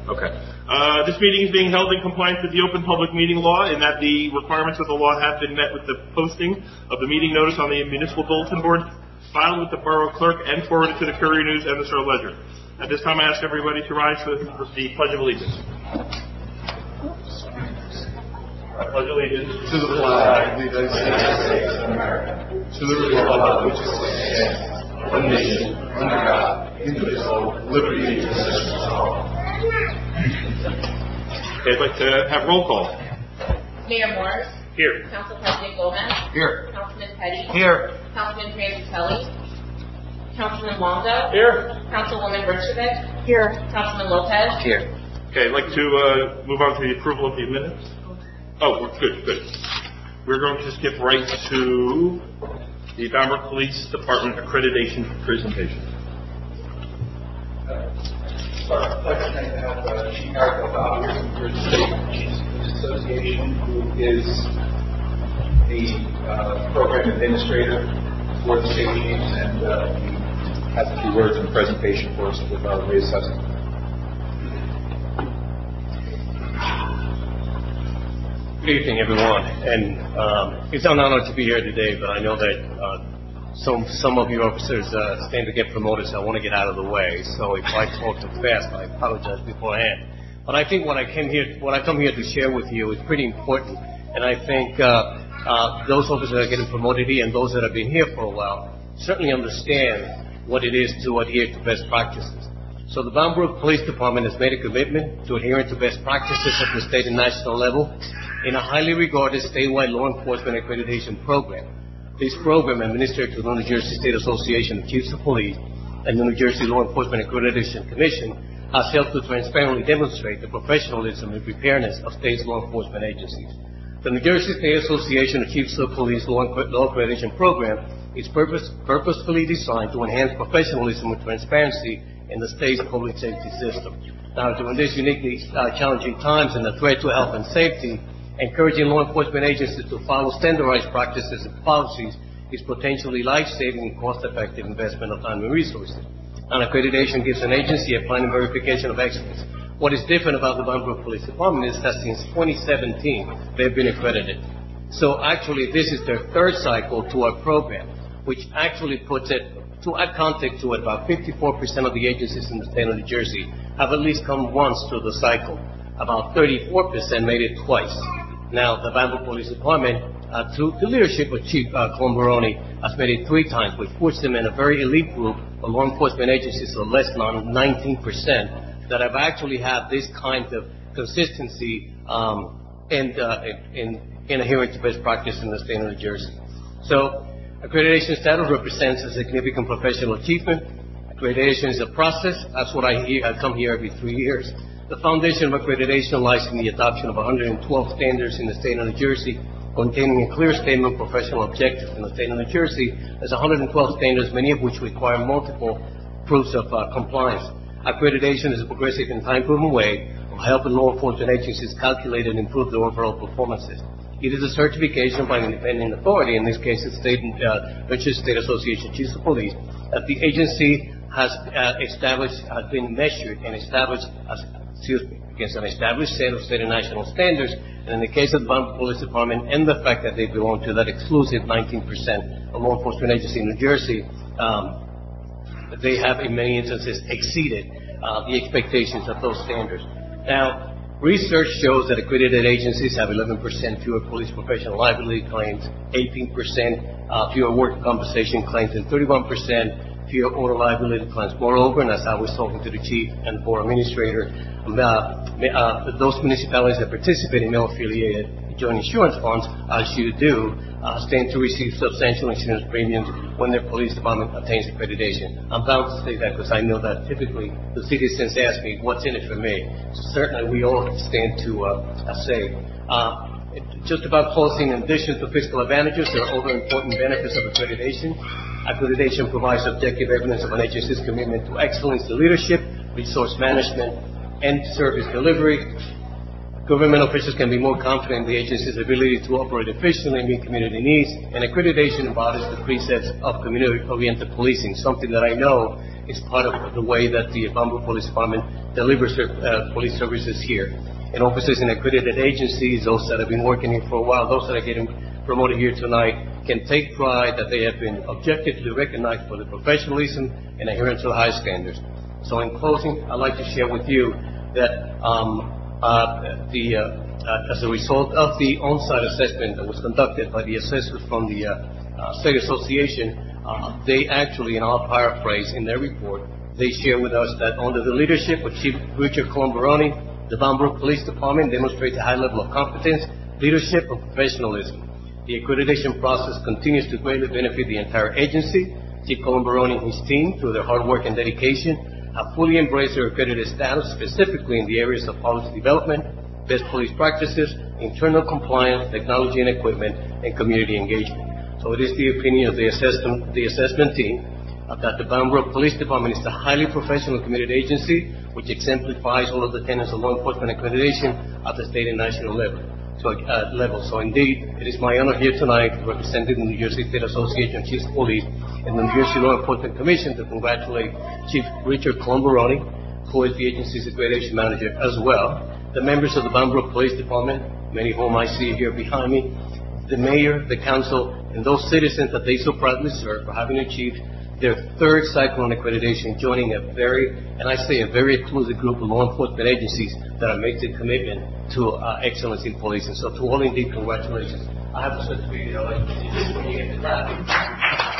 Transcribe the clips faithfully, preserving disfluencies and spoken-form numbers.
Okay. Uh, this meeting is being held in compliance with the Open Public Meeting Law, in that the requirements of the law have been met with the posting of the meeting notice on the municipal bulletin board, filed with the borough clerk, and forwarded to the Courier News and the Star Ledger. At this time, I ask everybody to rise for the Pledge of Allegiance. I pledge allegiance to the flag of the United States of America, to the republic which stands one nation under God, indivisible, with liberty and justice for all. Okay, I'd like to have roll call. Mayor Morris. Here. Council President Gomez. Here. Councilman Petty. Here. Councilman Franzatelli. Councilman Longo. Here. Councilwoman Berchevich. Here. Councilman Lopez. Here. Okay, I'd like to uh, move on to the approval of the minutes. Oh, we're good, good. We're going to skip right to the Bamberg Police Department accreditation presentation. Sorry, I'd like to thank uh, Chief Eric O'Donnell here from the State Chiefs Police Association, who is the uh, program administrator for the state chiefs, and uh, he has a few words in the presentation for us with our reassessment. Good evening, everyone, and um, it's an honor to be here today, but I know that uh, some some of you officers uh, stand to get promoted, so I want to get out of the way. So if I talk too fast, I apologize beforehand. But I think what I came here, what I come here to share with you is pretty important, and I think uh, uh, those officers that are getting promoted here and those that have been here for a while certainly understand what it is to adhere to best practices. So the Bamberg Police Department has made a commitment to adhering to best practices at the state and national level in a highly regarded statewide law enforcement accreditation program. This program, administered to the New Jersey State Association of Chiefs of Police and the New Jersey Law Enforcement Accreditation Commission, has helped to transparently demonstrate the professionalism and preparedness of state's law enforcement agencies. The New Jersey State Association of Chiefs of Police Law Accreditation Program is purpose, purposefully designed to enhance professionalism and transparency in the state's public safety system. Now, during these uniquely uh, challenging times and the threat to health and safety, encouraging law enforcement agencies to follow standardized practices and policies is potentially life-saving and cost-effective investment of time and resources. And accreditation gives an agency a plan and verification of excellence. What is different about the Bamberg Police Department is that since twenty seventeen, they've been accredited. So actually, this is their third cycle to our program, which actually puts it, to add context to it, about fifty-four percent of the agencies in the state of New Jersey have at least come once through the cycle. About thirty-four percent made it twice. Now, the Bamberg Police Department, uh, through the leadership of Chief uh, Colombaroni, has made it three times, which puts them in a very elite group of law enforcement agencies of less than nineteen percent that have actually had this kind of consistency um, and uh, in, in adhering to best practice in the state of New Jersey. So, accreditation status represents a significant professional achievement. Accreditation is a process. That's what I hear. I come here every three years. The foundation of accreditation lies in the adoption of one hundred twelve standards in the state of New Jersey, containing a clear statement of professional objectives. In the state of New Jersey, there's one hundred twelve standards, many of which require multiple proofs of uh, compliance. Accreditation is a progressive and time-proven way of helping law enforcement agencies calculate and improve their overall performances. It is a certification by an independent authority, in this case the State, uh, New Jersey State Association of Chiefs of Police, that the agency has uh, established, has been measured and established, as, excuse me, against an established set of state and national standards. And in the case of the Bamberg Police Department and the fact that they belong to that exclusive nineteen percent of law enforcement agency in New Jersey, um, they have in many instances exceeded uh, the expectations of those standards. Now, research shows that accredited agencies have eleven percent fewer police professional liability claims, eighteen percent uh, fewer work compensation claims, and thirty-one percent fewer auto liability claims. Moreover, and as I was talking to the chief and the board administrator, uh, uh, those municipalities that participate in male-affiliated joint insurance funds, as you do, uh, stand to receive substantial insurance premiums when their police department attains accreditation. I'm bound to say that because I know that typically the citizens ask me, what's in it for me? So certainly we all stand to uh, say. Uh, just about closing, in addition to fiscal advantages, there are other important benefits of accreditation. Accreditation provides objective evidence of an agency's commitment to excellence in leadership, resource management, and service delivery. Government officials can be more confident in the agency's ability to operate efficiently and meet community needs, and accreditation embodies the precepts of community-oriented policing, something that I know is part of the way that the Bamboo Police Department delivers their uh, police services here. And officers in accredited agencies, those that have been working here for a while, those that are getting promoted here tonight, can take pride that they have been objectively recognized for their professionalism and adherence to high standards. So in closing, I'd like to share with you that um, uh, the, uh, uh, as a result of the on-site assessment that was conducted by the assessors from the uh, uh, State Association, uh, they actually, and I'll paraphrase in their report, they share with us that under the leadership of Chief Richard Colombaroni, the Bamboo Police Department demonstrates a high level of competence, leadership, and professionalism. The accreditation process continues to greatly benefit the entire agency. Chief Colombaroni and his team, through their hard work and dedication, have fully embraced their accredited status, specifically in the areas of policy development, best police practices, internal compliance, technology and equipment, and community engagement. So it is the opinion of the assessment, the assessment team uh, that the Bamboo Police Department is a highly professional committed agency which exemplifies all of the tenets of law enforcement accreditation at the state and national level. So, uh, level. So indeed, it is my honor here tonight, representing the New Jersey State Association of Chiefs of Police and the New Jersey Law Enforcement Commission, to congratulate Chief Richard Colombaroni, who is the agency's accreditation manager as well, the members of the Bamboo Police Department, many of whom I see here behind me, the mayor, the council, and those citizens that they so proudly serve for having achieved their third cycle on accreditation, joining a very, and I say a very exclusive group of law enforcement agencies that have made the commitment to uh, excellence in policing. So to all, indeed, congratulations. I have a certificate. I'd like to see this when you get to that.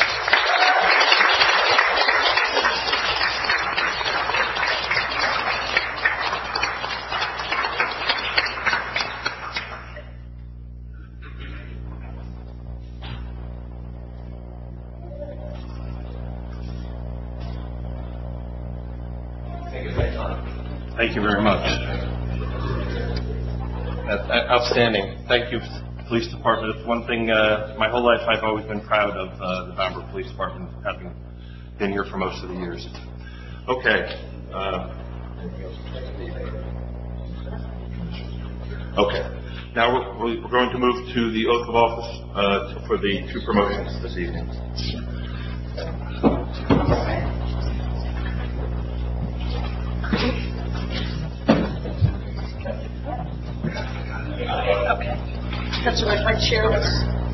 Thank you very much. That's outstanding. Thank you, Police Department. It's one thing, uh, my whole life I've always been proud of uh, the Bamboo Police Department, having been here for most of the years. Okay. Uh, okay. Now we're, we're going to move to the oath of office uh, for the two promotions this evening. Okay. That's right. My chair was.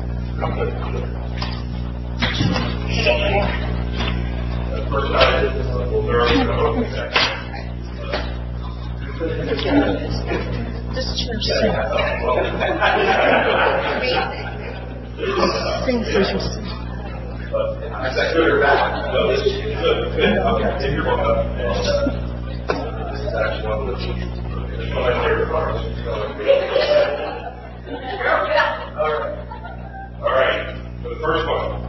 First item is This chair sings. Sings as you sing. Is that good or bad? No, this is good. Good. Okay. Take your book up. This is actually one of the one of my favorite parts. All right. All right. For the first one,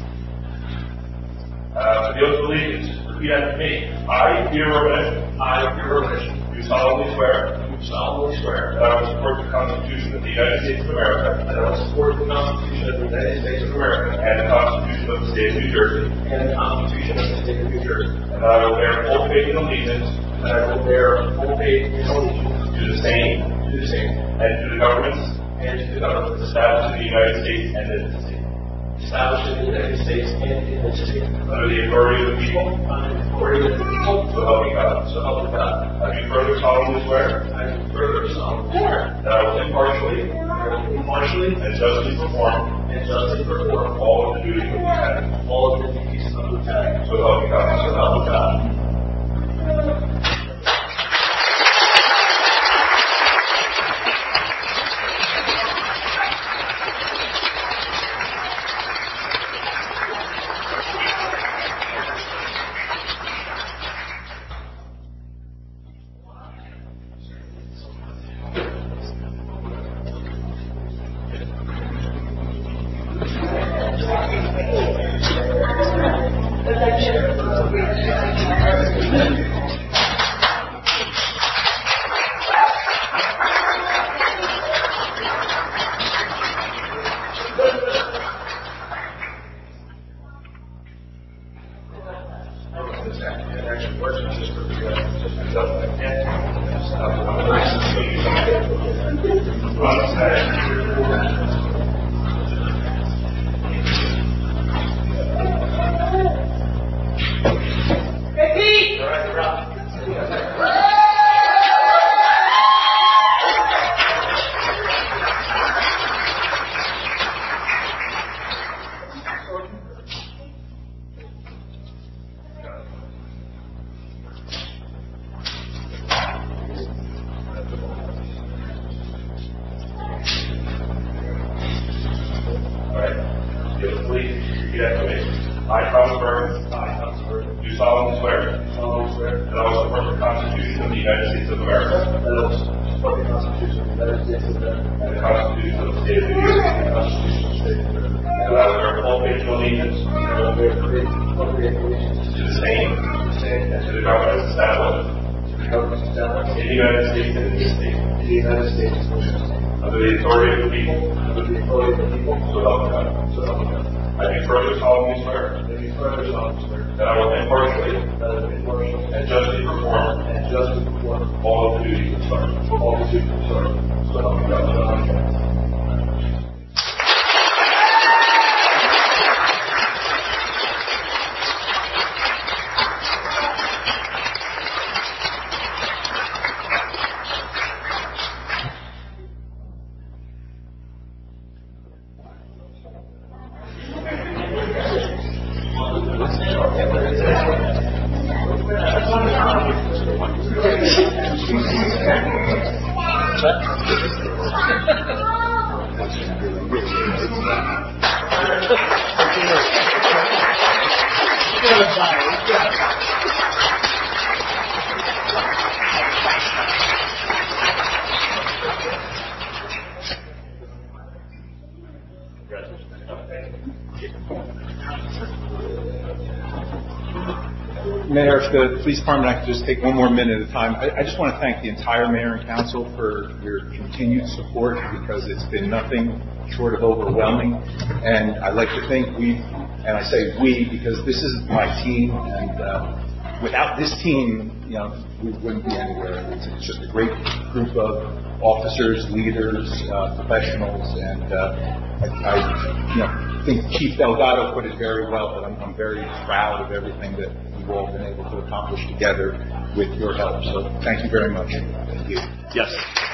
uh, for the oath of allegiance, repeat after me. I, Peter Robinet. I, Peter Robinet. Do solemnly swear. Do solemnly swear that I will support the Constitution of the United States of America. That I will support the Constitution of the United States of America and the Constitution of the State of New Jersey and the Constitution of the State of New Jersey. And that I will bear full faith and allegiance. And I will bear full faith and allegiance to the same, to the same, and to the governments and to the governments established in the United States and in the state. Established in the United States and in the state. Under the authority of the people. Under the authority of the people. So help me God. So help me God. I do further solemnly swear. I do further solemnly swear. That I will impartially. I will impartially. And justly perform. And justly perform all of the duties of lieutenant. All of the duties of lieutenant. So help me God. So help me God. I, Thomas Burns, I, Thomas Burns, do solemnly swear do solemnly swear that I will support the Constitution of the United States of America that I will support the Constitution of the United States of America and the Constitution of the State of New Jersey, and the Constitution of the State of New Jersey, and that I will bear full faith and allegiance and I will bear full faith and allegiance to the same to the same and to the governments established to the governments established in the United States and in this state, in the United States and in this state, under the authority of the people, under the authority of the people, so help me God. so help me God. I do further solemnly swear I do further solemnly swear that I will impartially that I will impartially and justly perform and justly perform all of the duties of sergeant. all the duties of sergeant. So help me God. So help me God. Mayor, if the police department, I could just take one more minute at a time. I, I just want to thank the entire mayor and council for your continued support, because it's been nothing short of overwhelming. And I'd like to think we, and I say we because this is my team, and uh, without this team, you know, we wouldn't be anywhere. It's, it's just a great group of officers, leaders, uh, professionals, and uh, I, I you know, think Chief Delgado put it very well, but I'm, I'm very proud of everything that we've all been able to accomplish together with your help. So thank you very much. Thank you. Yes.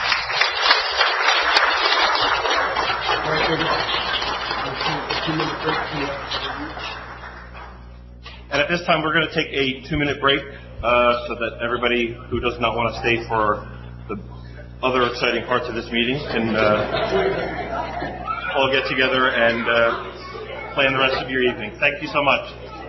And at this time, we're going to take a two-minute break uh, so that everybody who does not want to stay for the other exciting parts of this meeting can uh, all get together and uh, plan the rest of your evening. Thank you so much.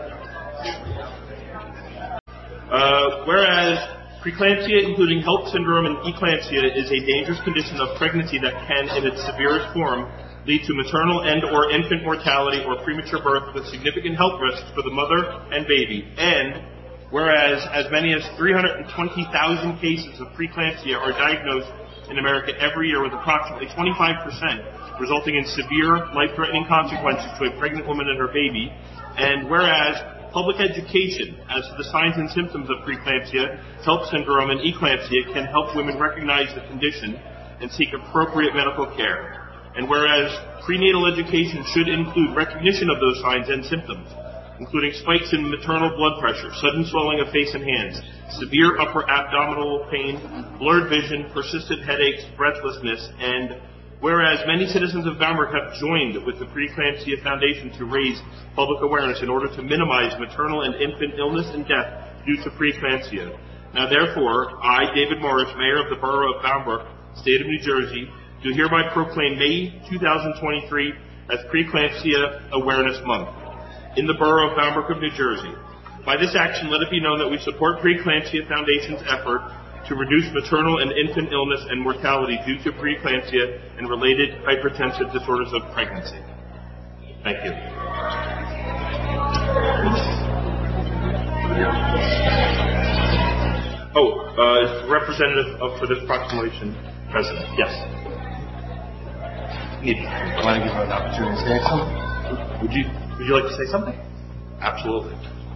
Uh, whereas preeclampsia, including HELLP syndrome and eclampsia, is a dangerous condition of pregnancy that can, in its severest form, lead to maternal and or infant mortality or premature birth with significant health risks for the mother and baby. And whereas as many as three hundred twenty thousand cases of preeclampsia are diagnosed in America every year, with approximately twenty-five percent resulting in severe, life-threatening consequences to a pregnant woman and her baby. And whereas public education as to the signs and symptoms of preeclampsia, HELLP syndrome, and eclampsia can help women recognize the condition and seek appropriate medical care. And whereas prenatal education should include recognition of those signs and symptoms, including spikes in maternal blood pressure, sudden swelling of face and hands, severe upper abdominal pain, blurred vision, persistent headaches, breathlessness, and whereas many citizens of Bamberg have joined with the Preeclampsia Foundation to raise public awareness in order to minimize maternal and infant illness and death due to preeclampsia. Now therefore, I, David Morris, Mayor of the Borough of Bamberg, State of New Jersey, do hereby proclaim May two thousand twenty-three as Preeclampsia Awareness Month in the Borough of Bamberg of New Jersey. By this action, let it be known that we support Preeclampsia Foundation's effort to reduce maternal and infant illness and mortality due to preeclampsia and related hypertensive disorders of pregnancy. Thank you. Oh, uh, representative of, for this proclamation, President. Yes. Edie. I want to give you an opportunity to say something. Would you Would you like to say something? Absolutely.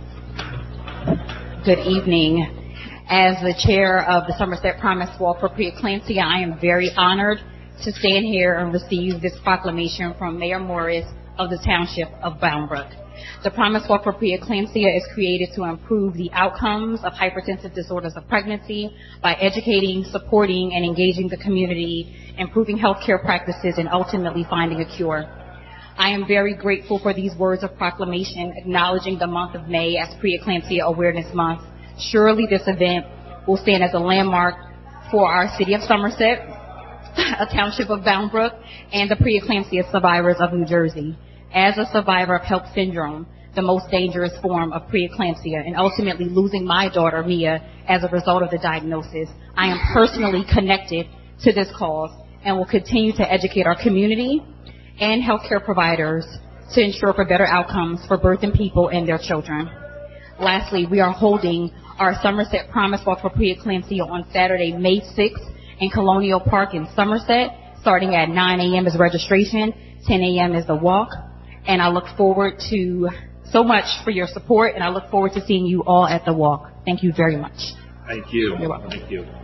Good evening. As the chair of the Somerset Promise Walk for Preeclampsia, I am very honored to stand here and receive this proclamation from Mayor Morris of the Township of Bamberg. The Promise Walk for Preeclampsia is created to improve the outcomes of hypertensive disorders of pregnancy by educating, supporting, and engaging the community, improving healthcare practices, and ultimately finding a cure. I am very grateful for these words of proclamation acknowledging the month of May as Preeclampsia Awareness Month. Surely this event will stand as a landmark for our city of Somerset, a township of Bound Brook, and the preeclampsia survivors of New Jersey. As a survivor of HELLP syndrome, the most dangerous form of preeclampsia and ultimately losing my daughter, Mia, as a result of the diagnosis. I am personally connected to this cause and will continue to educate our community and healthcare providers to ensure for better outcomes for birthing people and their children. Lastly, we are holding our Somerset Promise Walk for Preeclampsia on Saturday, May sixth in Colonial Park in Somerset, starting at nine a.m. is registration, ten a.m. is the walk. And I look forward to so much for your support, and I look forward to seeing you all at the walk. Thank you very much. Thank you. You're welcome. Thank you.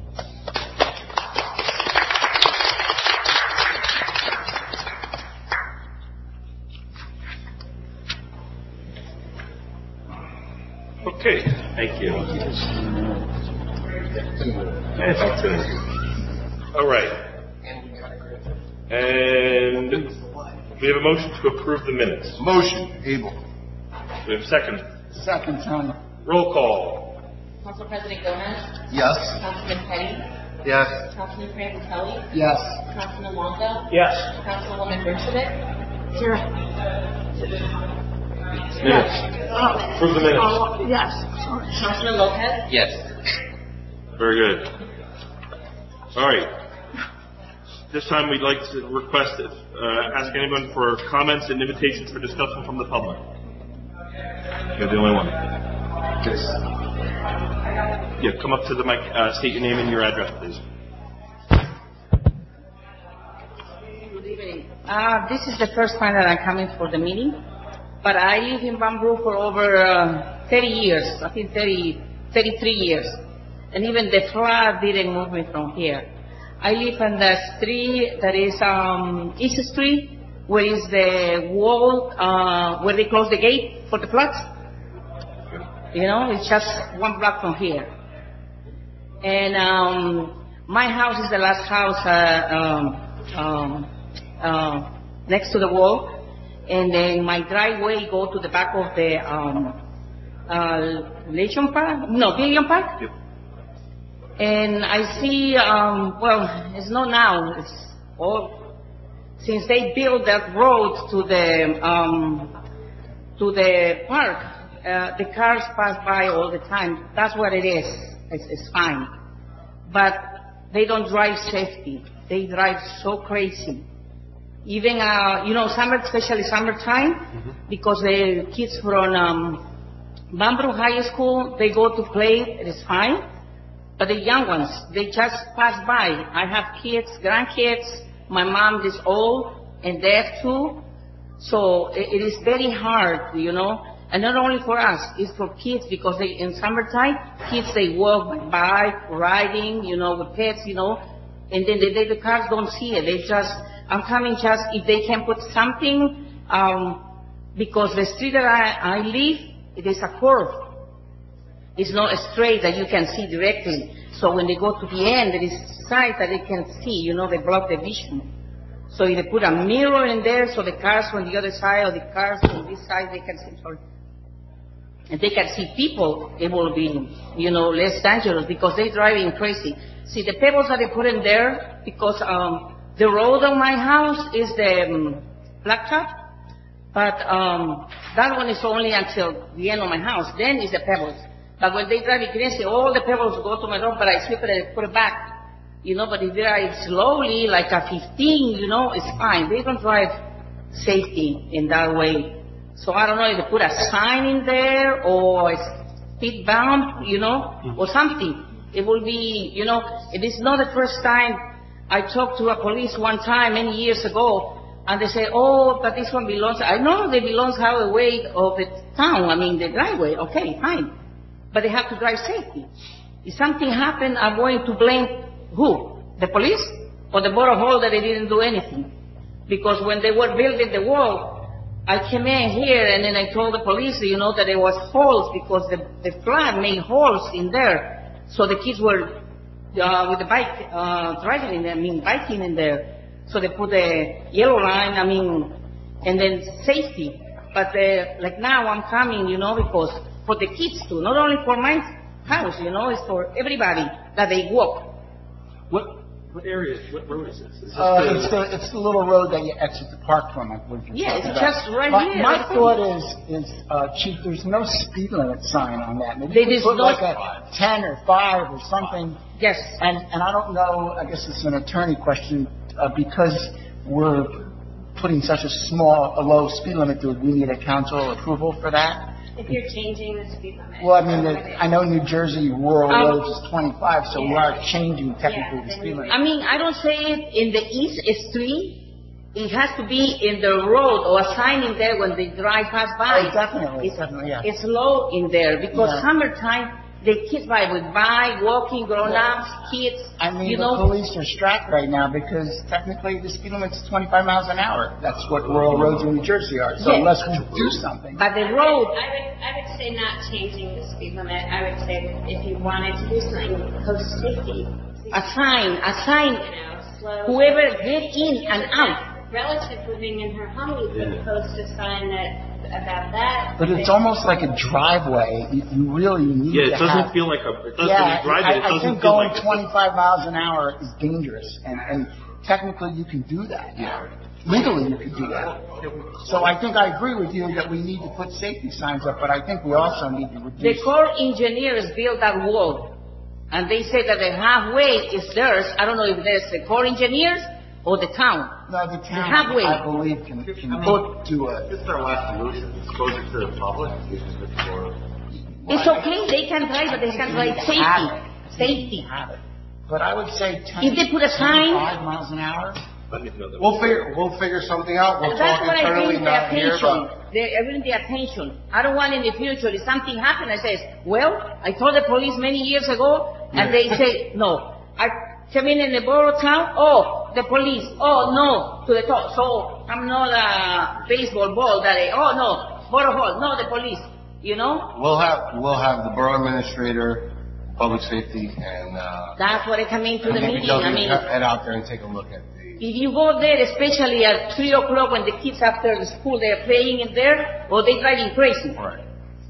Okay. Thank you. All right. And we have a motion to approve the minutes. Motion, Abel. We have a second. Second, Tony. Roll call. Council President Gomez. Yes. Councilman Petty. Yes. Councilman Francis-Kelly. Yes. Councilman Longo. Yes. Councilwoman Berchevik. Here. Minutes. Oh. Approve the minutes. Oh, yes. Sorry. Councilman Lopez. Yes. Very good. All right. This time we'd like to request, uh, ask anyone for comments and invitations for discussion from the public. You're the only one. Yes. Yeah, come up to the mic, uh, state your name and your address, please. Good evening. Uh, this is the first time that I'm coming for the meeting, but I live in Bamboo for over uh, thirty years, I think thirty, thirty-three years, and even the flood didn't move me from here. I live on the street that is um, East Street, where is the wall, uh, where they close the gate for the floods. You know, it's just one block from here. And um, my house is the last house uh, um, um, uh, next to the wall. And then my driveway go to the back of the um, uh, Legion Park, no, Billion Park. Yep. And I see, um, well, it's not now, it's all, since they built that road to the, um, to the park, uh, the cars pass by all the time. That's what it is. It's, it's fine. But they don't drive safety. They drive so crazy. Even, uh, you know, summer, especially summertime, mm-hmm. because the kids from um, Bamboo High School, they go to play, it is fine. But the young ones, they just pass by. I have kids, grandkids. My mom is old and deaf too. So it, it is very hard, you know. And not only for us, it's for kids because they, in summertime, kids, they walk by bike, riding, you know, with pets, you know. And then the, the, the cars don't see it. They just, I'm coming just, if they can put something, um, because the street that I, I live, it is a curve. It's not straight that you can see directly. So when they go to the end, there is sight that they can see, you know, they block the vision. So if they put a mirror in there so the cars from the other side or the cars from this side, they can see, sorry. And they can see people, it will be, you know, less dangerous because they're driving crazy. See, the pebbles that they put in there, because um, the road of my house is the um, blacktop, but um, that one is only until the end of my house. Then is the pebbles. But when they drive it crazy, all the pebbles go to my road, but I sweep it and put it back. You know, but if they drive slowly, like a fifteen, you know, it's fine. They don't drive safety in that way. So I don't know if they put a sign in there or a speed bump, you know, or something. It will be, you know, it is not the first time. I talked to a police one time many years ago, and they say, oh, but this one belongs, I know they belongs out of the way of the town, I mean the driveway, okay, fine. But they have to drive safety. If something happened, I'm going to blame who? The police? Or the Borough Hall that they didn't do anything? Because when they were building the wall, I came in here and then I told the police, you know, that there was holes because the, the flood made holes in there. So the kids were uh, with the bike uh, driving in there, I mean biking in there. So they put a yellow line, I mean, and then safety. But uh, like now I'm coming, you know, because for the kids too, not only for my house, you know, it's for everybody that they walk. What What area, what road is this? Is this Uh, the- it's the, it's the little road that you exit the park from, I believe. you're Yeah, talking it's about. just right my, here. My thought is, is, uh, Chief, there's no speed limit sign on that. Maybe There you is put no- like a ten or five or something. Yes. And, and I don't know, I guess it's an attorney question, uh, because we're putting such a small, a low speed limit, do we need a council approval for that? If you're changing the speed limit. Well, I mean, the- I know New Jersey rural Um, roads is twenty-five, so we are changing technically Yeah, the then speed you- limit. I mean, I don't say it in the east street. It has to be in the road or a sign in there when they drive past by. Oh, definitely, It's, definitely, yeah. it's low in there because Yeah. summertime, the kids by with by, walking, grown-ups, kids, I mean, you the know. police are strapped right now because technically the speed limit's twenty-five miles an hour. That's what rural roads in New Jersey are. So Yeah. unless we do something. But the I road, would, I would, I would say not changing the speed limit. I would say that if you wanted to do something, post safety. a sign, a sign, You know, slow. whoever get in and out. Relative living in her home, you could post a sign that, about that. But it's almost like a driveway. You, you really need Yeah, to it doesn't have. feel like a, it doesn't, yeah, when you drive I, it, it I doesn't think feel going like it's a- twenty-five miles an hour is dangerous, and, and technically you can do that. Yeah. Legally, you can do that. So I think I agree with you that we need to put safety signs up, but I think we also need to The reduce. Corps engineers built that wall, and they say that the halfway is theirs. I don't know if there's the Corps engineers or the town. No, the town, halfway. I believe, can, can But do it. It's our last solution, exposure to the public, use it for. it's okay, they can drive, but they can drive safety. Safety. Have it. But I would say ten, If they put a sign- twenty-five miles an hour. We'll figure, we'll figure something out, we'll That's talk what I internally, bring the not here, attention. but. They I bring the attention. I don't want in the future if something happens, I say, well, I told the police many years ago, and they say, no. I come in in the borough town, oh, the police, oh, no, to the top. So I'm not a baseball ball that I, oh, no, borough hall, no, the police, you know? We'll have, we'll have the borough administrator, public safety, and, uh. That's what I come into the and maybe meeting. they'll I mean, head out there and take a look at the. if you go there, especially at three o'clock when the kids after the school, they're playing in there, or they driving crazy. Right.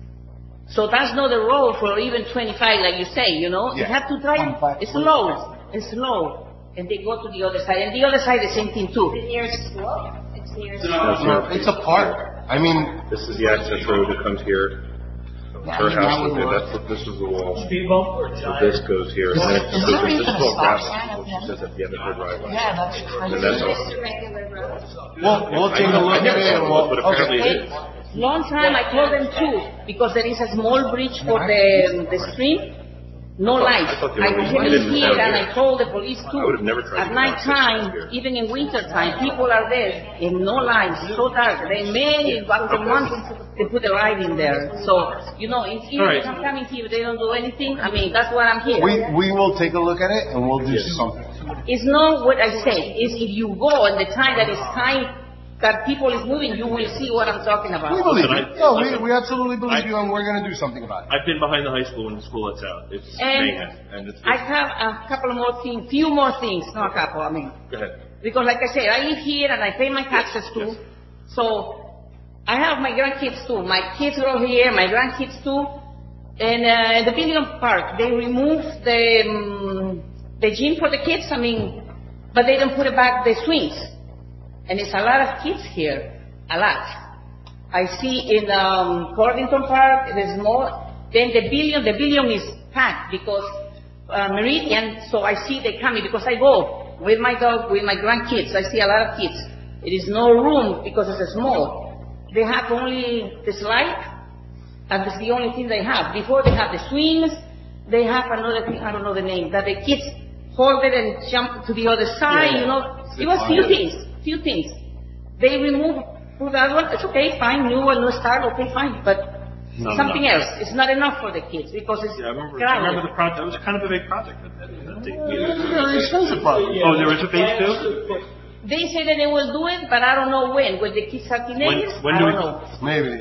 So that's not the road for even twenty-five, like you say, you know? You Yeah. have to drive slow, and slow, and they go to the other side. And the other side, the same thing Is too. it near school? It's near school. No, it's a park, I mean, This is the access road that comes here. Yeah, Her I mean, that house would is there, work. that's what, this is the wall. Speed bump or So giant? this goes here, and then Is this there is even a called stop gravel, sign at the which end? says at the end of her driveway. Yeah, that's And crazy. that's all. Just a regular road. we'll, we'll take a look at it, and we'll, But apparently okay. it is. Long time I told them too, because there is a small bridge for the, the stream, no lights. I thought they I were came lighted in here down and here. I told the police too. I would have never tried to At get on night six down time, here. even in winter time, people are there and no lights, so dark. They may, after months, they put a light in there. So, you know, if, even All right. if I'm coming here, they don't do anything. I mean, that's why I'm here. We, we will take a look at it, and we'll do something. It's not what I say. It's if you go and the time that is time that people is moving, you will see what I'm talking about. We believe Listen, you. I- No, we, listen. we absolutely believe I- you, and we're gonna do something about it. I've been behind the high school when the school lets out. It's And mayhem, and it's, I have a couple more things, few more things, not a couple, I mean. go ahead. Because like I said, I live here and I pay my taxes too. So I have my grandkids too. My kids are here, my grandkids too. And uh, the Billion Park, they removed the um, the gym for the kids. I mean, but they don't put it back the swings. And it's a lot of kids here, a lot. I see in um, Cordington Park there's more. Then the Billion, the Billion is packed because uh, Meridian. So I see they coming because I go with my dog, with my grandkids. I see a lot of kids. It is no room because it's small. They have only the slide, and that's the only thing they have. Before they have the swings, they have another thing, I don't know the name, that the kids hold it and jump to the other side, Yeah, you know. It was few things, few things. They remove for that one, it's okay, fine, new one, new start, okay, fine, but Not something enough. else. It's not enough for the kids because it's Yeah, I remember, I crowded. remember the project, that was kind of a big project. that- that- that they- Very expensive project. Oh, there was a phase two? They say that they will do it, but I don't know when. When the kids are teenagers, when I do don't we- know. Maybe.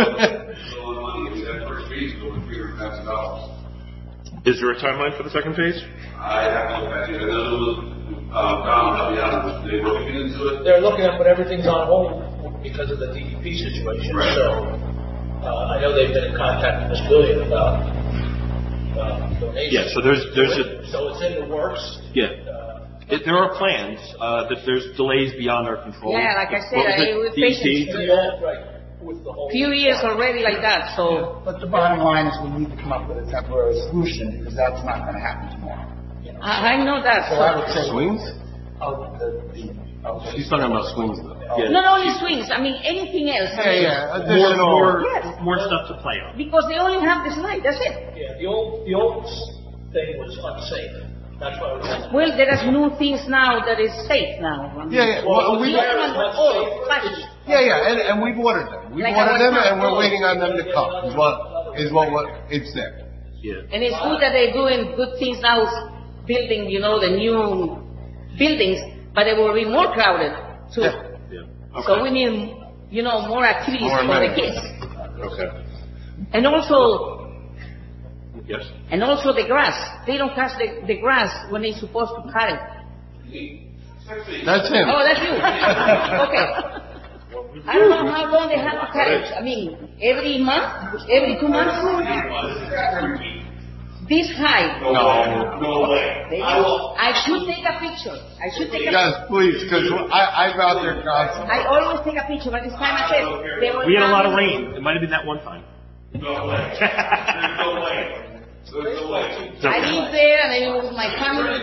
Is there a timeline for the second phase? I have to look back at it. Another was, um, Don, help me out. They were looking into it. They're looking at, but everything's on hold because of the D E P situation. Right. So, uh, I know they've been in contact with Miz Williams about, uh, donations. Yeah, so there's, there's a, So it's in the works. yeah. Uh, It, there are plans, uh, that there's delays beyond our control. Yeah, like I said, What was I- it? with D E P? patience. Right, with the whole. Few years already like that, so But the bottom line is we need to come up with a temporary solution because that's not going to happen tomorrow. I, I know that. So I would say. Swings? Oh, the, the, oh, She's talking about swings, though. Yeah. not only swings, I mean anything else. I mean, yeah. More, more, Yes. more stuff to play on. Because they only have the slide, that's it. Yeah, the old, the old thing was unsafe. That's why we had. Well, there is new things now that is safe now. I mean, Yeah, yeah. Well, we, the old one was old, flashy. yeah, yeah, and, and we've ordered them. We've Like ordered our them, and we're passport. waiting on them to come. Is what is what, what it's there. Yeah. And it's good that they're doing good things now, building, you know, the new buildings, but they will be more crowded too. Yeah. Yeah. So we need, you know, more activities More for the amenities. kids. Okay. And also, Yes. and also the grass. They don't cut the, the grass when they're supposed to cut it. That's him. Oh, that's you. Okay. I don't know how long they have to cut it. I mean, every month? Every two months? This high. No. No way. They- I should take a picture. I should take a Yes, please, because I'm out there constantly. I always take a picture, but this time I said they were We had a lot of coming. rain. It might have been that one time. No way. There's no way. There's no way. I live there and I live with my family.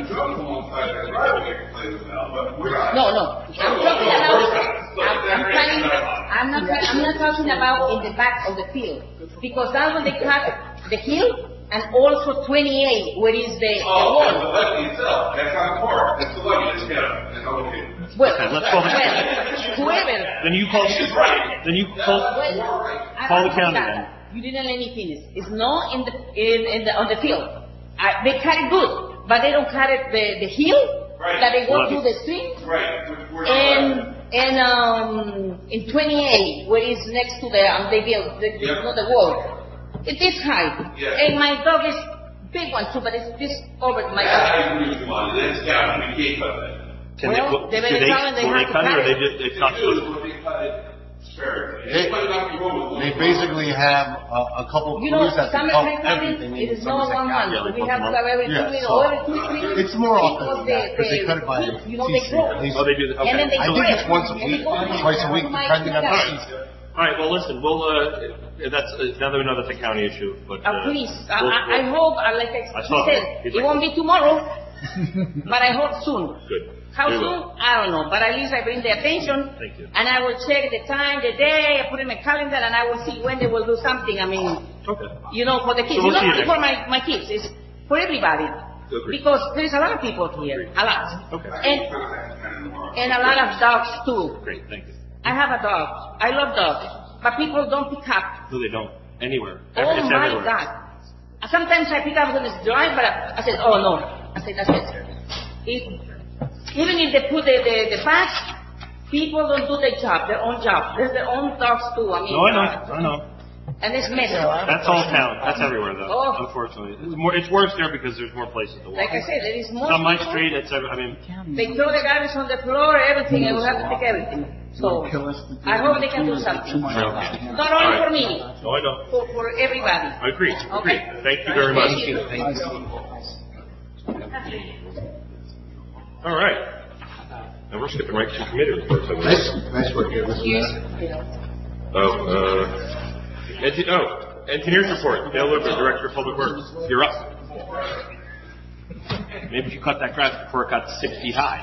No, no. I'm talking about. I'm, I'm telling. I'm not. I'm not talking about in the back of the field because that's when they cut the hill and also twenty-eight, where is the, the Oh, that's the wall. levee itself. That's not the park. That's the levee. It's got it's okay. Well, Okay, let's call the- well, whoever. Then you call. Then you call. Well, I- Call the I county understand. You didn't let me finish. It's not in the in, in the on the field. I, they cut it good, but they don't cut it the the hill Right. that they go Love through it. the stream. Right. We're- we're- And and um in twenty-eight, where is next to the um, they built the, the, Yeah. not the wall. It is high. Yeah. And my dog is big one too, but it's just over my Yeah, dog. I agree with you on it. It's down. We can't cut that. Can Well, they, they do better they, tell them they will have they to cut it or cut they it. just, they cut it? When they cut it, spare it. They- It might not be wrong with They one. basically have a, a couple of You know, crews that can summertime pump cutting, everything it in is not Somerset one County. month. like We once have a to month? have every two Yeah, weeks so or every two, three weeks. it's more often because than that, they- because they cut it by You know, they T C, grow. at least. Oh, they do. Okay. And then they I think it's once a And they week, go- twice a week, My- depending on the my- season. All right. Well, listen. We'll. Uh, that's uh, now that we know that's a county issue, but. Uh, Uh, please, I, we'll- I, I we'll- hope, uh, like I I he saw it. said, He's it like- won't be tomorrow, but I hope soon. Good. How We soon? will. I don't know, but at least I bring the attention. Thank you. And I will check the time, the day, I put in my calendar, and I will see when they will do something. I mean, Okay. you know, for the kids. So we'll It's see not you only for next- my, my kids, it's for everybody. Agreed. Because there is a lot of people here, a lot. Okay. And, and a lot of dogs too. Great. Thank you. I have a dog. I love dogs. But people don't pick up. No, they don't. Anywhere. Oh It's my everywhere. God. Sometimes I pick up when it's dry, but I, I said, oh no. I said, that's it. If, even if they put the, the, the patch, people don't do their job, their own job. There's their own dogs too. I mean, No, I know. I know. and it's messy. That's all town. That's everywhere, though. Oh. Unfortunately, it's more. It's worse there because there's more places to walk. Like I said, there is more On my people. street, it's. every- I mean, They throw the garbage on the floor, everything, and we have to take everything. So, I hope they can do something. Not only for me, no, I don't. for, for everybody. I agree. Agree. Okay. Thank you very much. Thank you. All right. And we're skipping right to committee reports. I believe. Nice, nice work, here, Mister Excuse Mayor. me. Oh, uh, engi- oh, engineers report. Dale Luber, Director of Public Works. You're up. Maybe if you cut that grass before it got six feet high.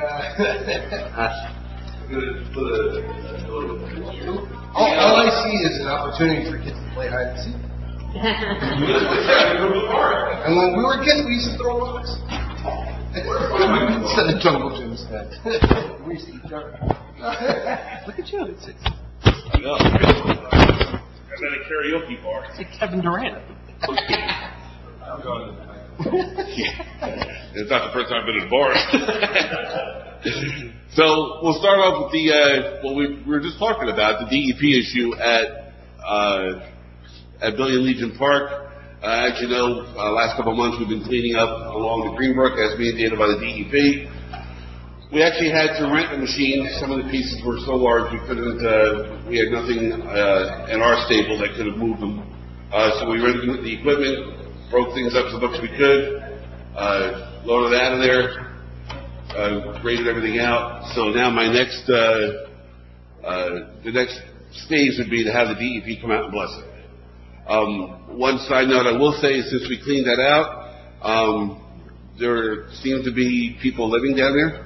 All, all I see is an opportunity for kids to play hide and seek. And when we were kids, we used to throw rocks. Instead of jungle gym instead. We used to eat dirt. Look at you. It's, it's, No. I'm at a karaoke bar. It's like Kevin Durant. I'm going to It's not the first time I've been at a bar. So we'll start off with the uh, what we, we were just talking about, the D E P issue at uh, at Billion Legion Park. Uh, as you know, uh, last couple of months we've been cleaning up along the Greenbrook as mandated by the D E P. We actually had to rent a machine. Some of the pieces were so large we couldn't. Uh, we had nothing uh, in our stable that could have moved them. Uh, so we rented the equipment, broke things up as much as we could, uh, loaded it out of there. uh, graded everything out. So now my next, uh, uh, the next stage would be to have the D E P come out and bless it. Um, one side note I will say is since we cleaned that out, um, there seems to be people living down there.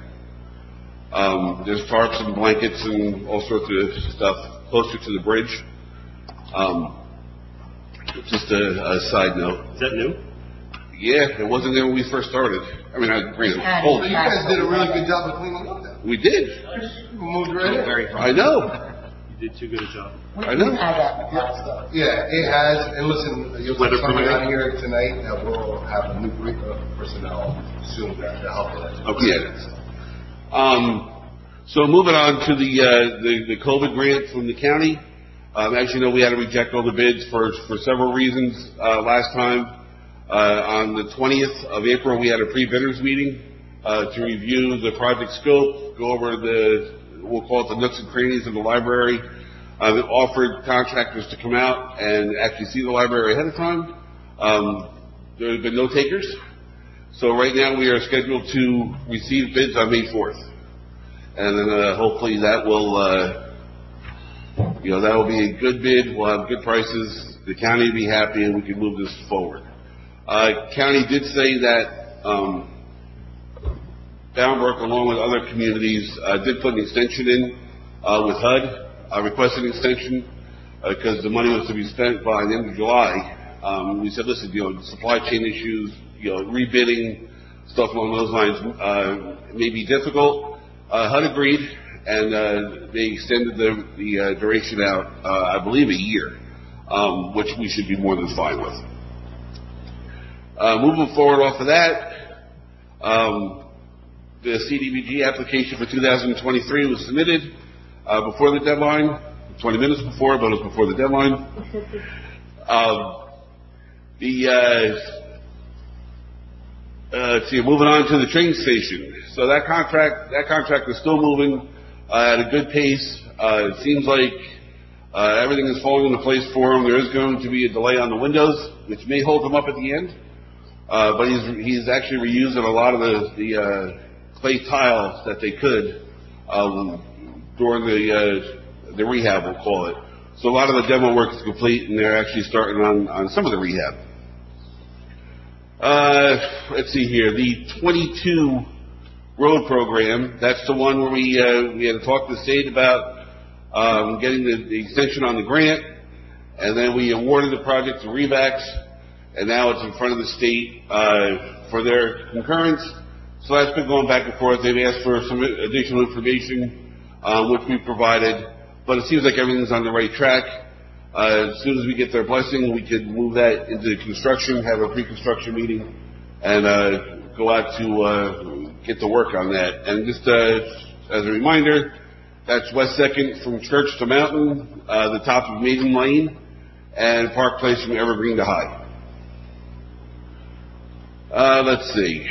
Um, there's tarps and blankets and all sorts of stuff closer to the bridge. Um, just a, a side note. Is that new? Yeah, it wasn't there when we first started. I mean, I granted, So you guys did a really good job of cleaning up there. we did. You moved right in. Very I know. You did too good a job. I know. Yeah, it has, and listen, you'll Weather see someone permitting? out here tonight that will have a new brief of personnel soon to to help with that. Okay. Yeah. Um, so moving on to the, uh, the, the COVID grant from the county. Um, as you know, we had to reject all the bids for, for several reasons, uh, last time. Uh, on the twentieth of April, we had a pre-bidders meeting, uh, to review the project scope, go over the, we'll call it the nooks and crannies of the library. Uh, they offered contractors to come out and actually see the library ahead of time. Um, there have been no takers. So right now we are scheduled to receive bids on May fourth. And then, uh, hopefully that will, uh, you know, that will be a good bid. We'll have good prices. The county will be happy and we can move this forward. Uh, county did say that, um, Boundbrook, along with other communities, uh, did put an extension in, uh, with H U D, uh, requested an extension, because uh, the money was to be spent by the end of July. Um, we said, listen, you know, supply chain issues, you know, rebidding, stuff along those lines, uh, may be difficult. Uh, H U D agreed, and, uh, they extended the, the, uh, duration out, uh, I believe a year, um, which we should be more than fine with. Uh, moving forward off of that, um, the C D B G application for two thousand twenty-three was submitted uh, before the deadline, twenty minutes before, but it was before the deadline. um, the uh, uh, let's see, moving on to the train station. So that contract, that contract is still moving uh, at a good pace. Uh, it seems like uh, everything is falling into place for him. There is going to be a delay on the windows, which may hold him up at the end. Uh, but he's he's actually reusing a lot of the the uh, clay tiles that they could um, during the uh, the rehab, we'll call it. So a lot of the demo work is complete, and they're actually starting on on some of the rehab. Uh, let's see here, the twenty-two road program. That's the one where we uh, we had to talk to the state about um, getting the, the extension on the grant, and then we awarded the project to Revax. And now it's in front of the state uh, for their concurrence. So that's been going back and forth. They've asked for some additional information, um, which we provided. But it seems like everything's on the right track. Uh, as soon as we get their blessing, we could move that into construction, have a pre-construction meeting, and uh, go out to uh, get to work on that. And just uh, as a reminder, that's West Second from Church to Mountain, uh, the top of Maiden Lane, and Park Place from Evergreen to High. Uh, let's see.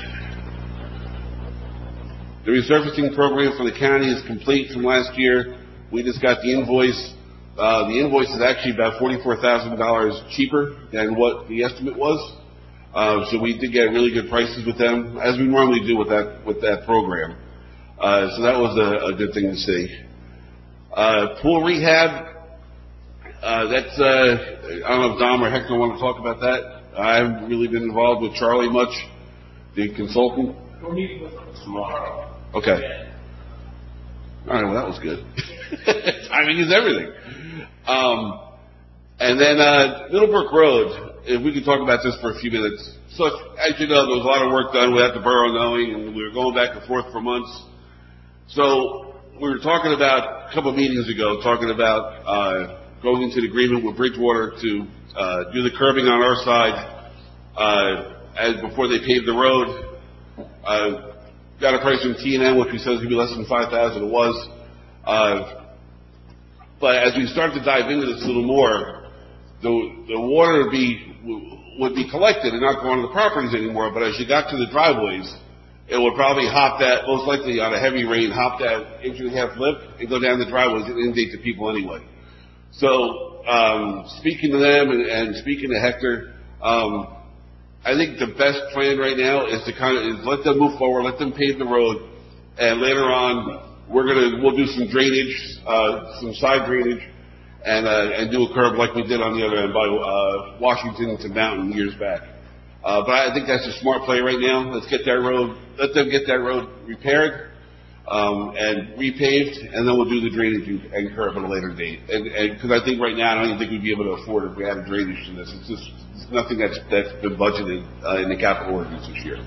The resurfacing program for the county is complete from last year. We just got the invoice. Uh, the invoice is actually about forty-four thousand dollars cheaper than what the estimate was. Uh, so we did get really good prices with them, as we normally do with that with that program. Uh, so that was a, a good thing to see. Uh, pool rehab. Uh, that's. Uh, I don't know if Dom or Hector want to talk about that. I haven't really been involved with Charlie much, the consultant. We're meeting with them tomorrow. Okay. All right, well, that was good. Timing is everything. Um, and then uh, Middlebrook Road, if we could talk about this for a few minutes. So, as you know, there was a lot of work done without the borough knowing, and we were going back and forth for months. So, we were talking about, a couple of meetings ago, talking about uh, going into an agreement with Bridgewater to Uh, do the curbing on our side uh, as before they pave the road. Uh, got a price from T and M, which we said was going to be less than five thousand. It was, uh, but as we start to dive into this a little more, the the water would be would be collected and not go onto the properties anymore. But as you got to the driveways, it would probably hop that, most likely on a heavy rain, hop that inch and a half lip and go down the driveways and inundate the people anyway. So, um, speaking to them and, and speaking to Hector, um, I think the best plan right now is to kind of is let them move forward, let them pave the road, and later on we're gonna we'll do some drainage, uh, some side drainage, and uh, and do a curb like we did on the other end by uh, Washington to Mountain years back. Uh, but I think that's a smart play right now. Let's get that road, let them get that road repaired um, and repaved, and then we'll do the drainage and, and curb at a later date. And because I think right now I don't even think we'd be able to afford it if we added drainage to this. It's just it's nothing that's that's been budgeted uh, in the capital ordinance this year.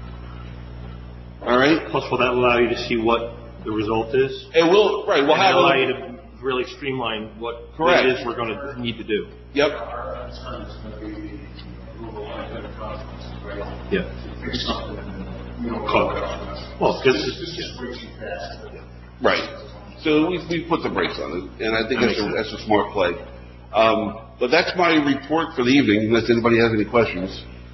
All right. Plus, will that allow you to see what the result is? It will. Right. We'll and have allow a, you to really streamline what, correct. what it is we're going to need to do. Yep. Yeah. Well, because right. So we we put the brakes on it, and I think that's a, that's a smart play. Um, but that's my report for the evening. Unless anybody has any questions.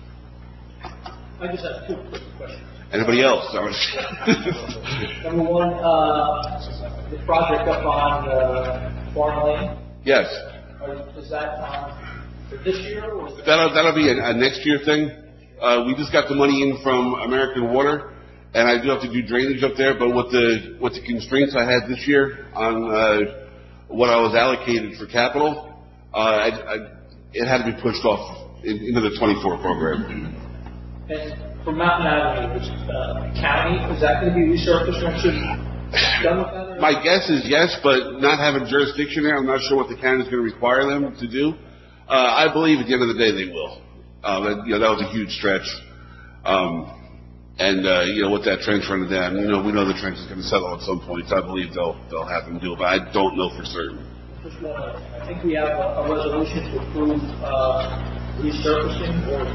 I just have two quick questions. Anybody else? Number one, uh, the project up on uh, Farm Lane. Yes. Are, is that on for this year? Or is that That'll that'll be a, a next year thing. Uh, we just got the money in from American Water, and I do have to do drainage up there. But with the with the constraints I had this year on uh, what I was allocated for capital, uh, I, I, it had to be pushed off in, into the twenty-four program. And for Mountain Avenue, which, uh, county, is that going to be resurfaced once you're done with that? Or? My guess is yes, but not having jurisdiction there, I'm not sure what the county is going to require them to do. Uh, I believe at the end of the day they will. Uh, that, you know, that was a huge stretch. Um, and, uh, you know, with that trench running down, you know, we know the trench is going to settle at some point, so I believe they'll, they'll have them do it, but I don't know for certain. Just wanna, I think we have a, a resolution to approve, uh, resurfacing or,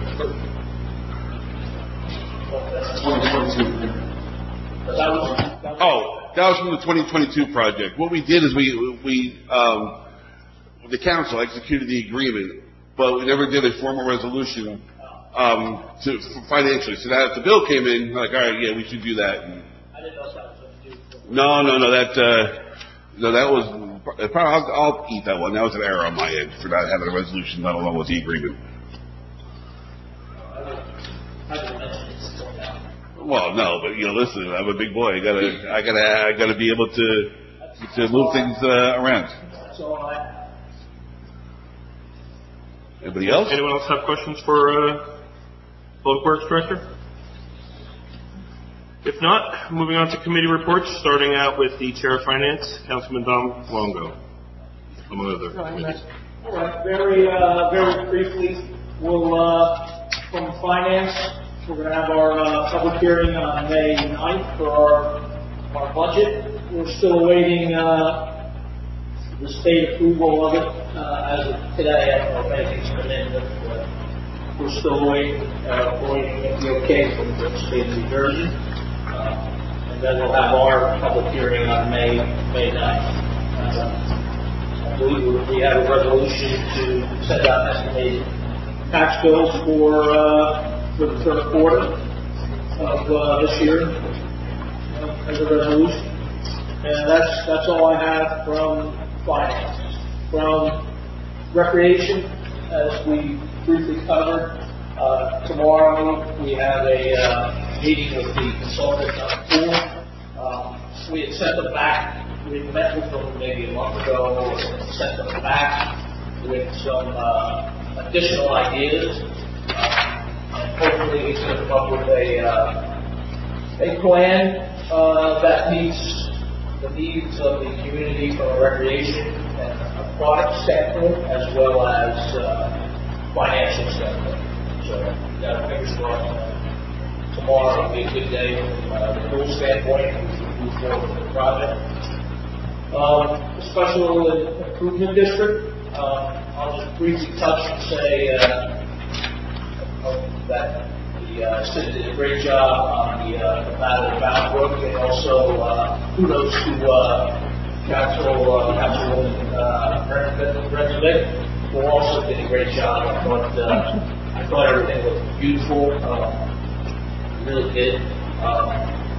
that was, that was, Oh, that was from the twenty twenty-two project. What we did is we, we, um, the council executed the agreement, but we never did a formal resolution um, to for financially. So that if the bill came in, like, all right, yeah, we should do that. And I didn't know if that was going to do. no, no, no, that uh, no, that was probably I'll, I'll eat that one. That was an error on my end for not having a resolution, not along with the agreement. Well, no, but you know, listen, I'm a big boy. I gotta, I gotta, I gotta be able to to move things uh, around. That's all I have. Anybody else? Anyone else have questions for uh, Public Works Director? If not, moving on to committee reports, starting out with the Chair of Finance, Councilman Dom Longo, among other committees. All right, very, uh, very briefly, we'll, uh, from Finance, we're going to have our uh, public hearing on May ninth for our, our budget. We're still awaiting uh, the state approval of it uh, as of today. I don't know if anything's come in, but uh, we're still waiting, uh, waiting to be okay from the state of New Jersey. Uh, and then we'll have our public hearing on May May ninth. Uh, I believe we have a resolution to send out estimated tax bills for uh, for the third quarter of uh, this year uh, as a resolution. And that's that's all I have from finance. From recreation, as we briefly covered, uh, tomorrow we have a uh, meeting with the consultant on the pool. Um, we had sent them back. We had met with them maybe a month ago and sent them back with some uh, additional ideas. Uh, And hopefully we can come up with a uh, a plan uh, that meets the needs of the community from a recreation and aquatic standpoint, as well as uh, financial standpoint. So, we got a fingers crossed. Uh, tomorrow will be a good day from uh, the pool standpoint. We can move forward with the project. Um, the special improvement district. Um, I'll just briefly touch and say. Uh, that the uh, city did a great job on the, uh, the Battle of Bound Brook, and also uh, kudos to uh, Council uh, Councilwoman uh, Renwick, who also did a great job. I thought uh, I thought everything looked beautiful. Um, really did. Um,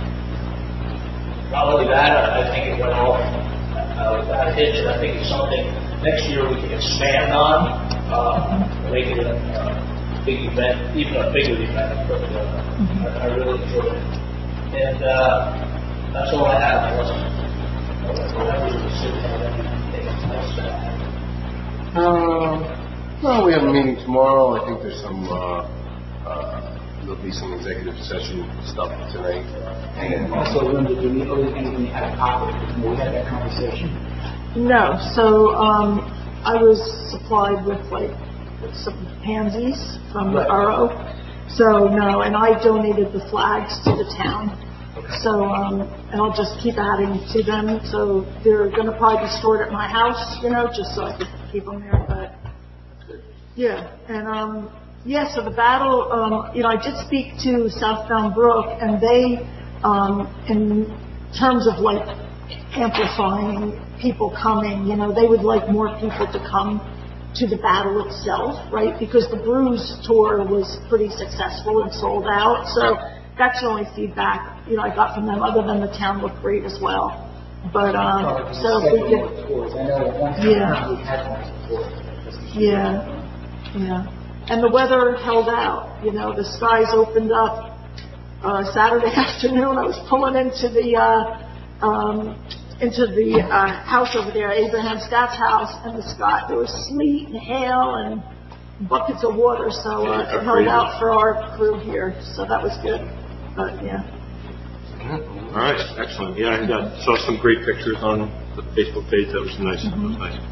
not only that, I, I think it went off uh, without a hitch, and I think it's something next year we can expand on, uh, make it a uh, big event, even a bigger event. I, put, uh, I, I really enjoyed it. And uh, that's all I have. I wasn't, I wasn't sure about anything else that I had. Um, well, we have a meeting tomorrow. I think there's some, uh, uh, there'll be some executive session stuff tonight. And also, Linda, do we owe anything out of pocket? We had that conversation. No. So um, I was supplied with like some pansies from the borough. So no, and I donated the flags to the town. So um, and I'll just keep adding to them. So they're going to probably be stored at my house, you know, just so I could keep them there. But yeah, and um, yeah. So the battle, um, you know, I did speak to Southbound Brook, and they, um, in terms of like amplifying people coming, you know, they would like more people to come to the battle itself, right? Because the Bruise tour was pretty successful and sold out. So that's the only feedback, you know, I got from them, other than the town looked great as well. But, um, oh, so if we could, I know one time yeah, we had one before. yeah, yeah. And the weather held out, you know, the skies opened up, uh, Saturday afternoon. I was pulling into the, uh, um, into the uh, house over there, Abraham Staff's house, and the sky, there was sleet and hail and buckets of water, so uh, it held out for our crew here, so that was good. But yeah. All right, excellent. Yeah, I got, saw some great pictures on the Facebook page. That was nice. Mm-hmm. That was nice.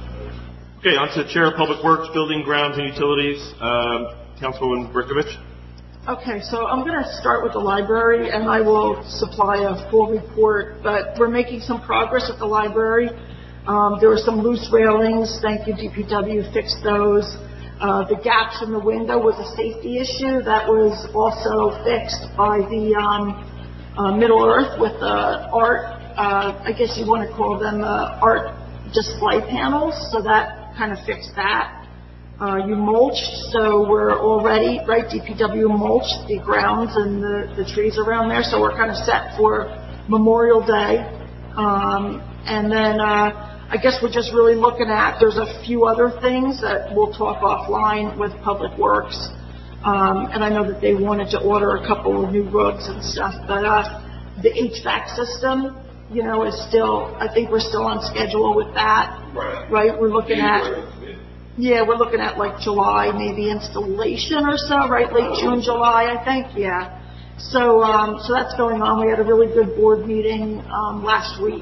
Okay, on to the Chair of Public Works, Building, Grounds, and Utilities, um, Councilwoman Berkovich. Okay, so I'm going to start with the library, and I will supply a full report, but we're making some progress at the library. Um, there were some loose railings. Thank you, D P W, fixed those. Uh, the gaps in the window was a safety issue. That was also fixed by the um, uh, Middle Earth with the art, uh, I guess you want to call them uh, art display panels, so that kind of fixed that. Uh, you mulched, so we're already, right, D P W mulched the grounds and the, the trees around there, so we're kind of set for Memorial Day. Um, and then uh, I guess we're just really looking at, there's a few other things that we'll talk offline with Public Works. Um, and I know that they wanted to order a couple of new rugs and stuff, but uh, the H V A C system, you know, is still, I think we're still on schedule with that. Right. Right, we're looking at... Yeah, we're looking at like July, maybe installation or so, right? Late June, July, I think. Yeah. So, um, so that's going on. We had a really good board meeting um, last week.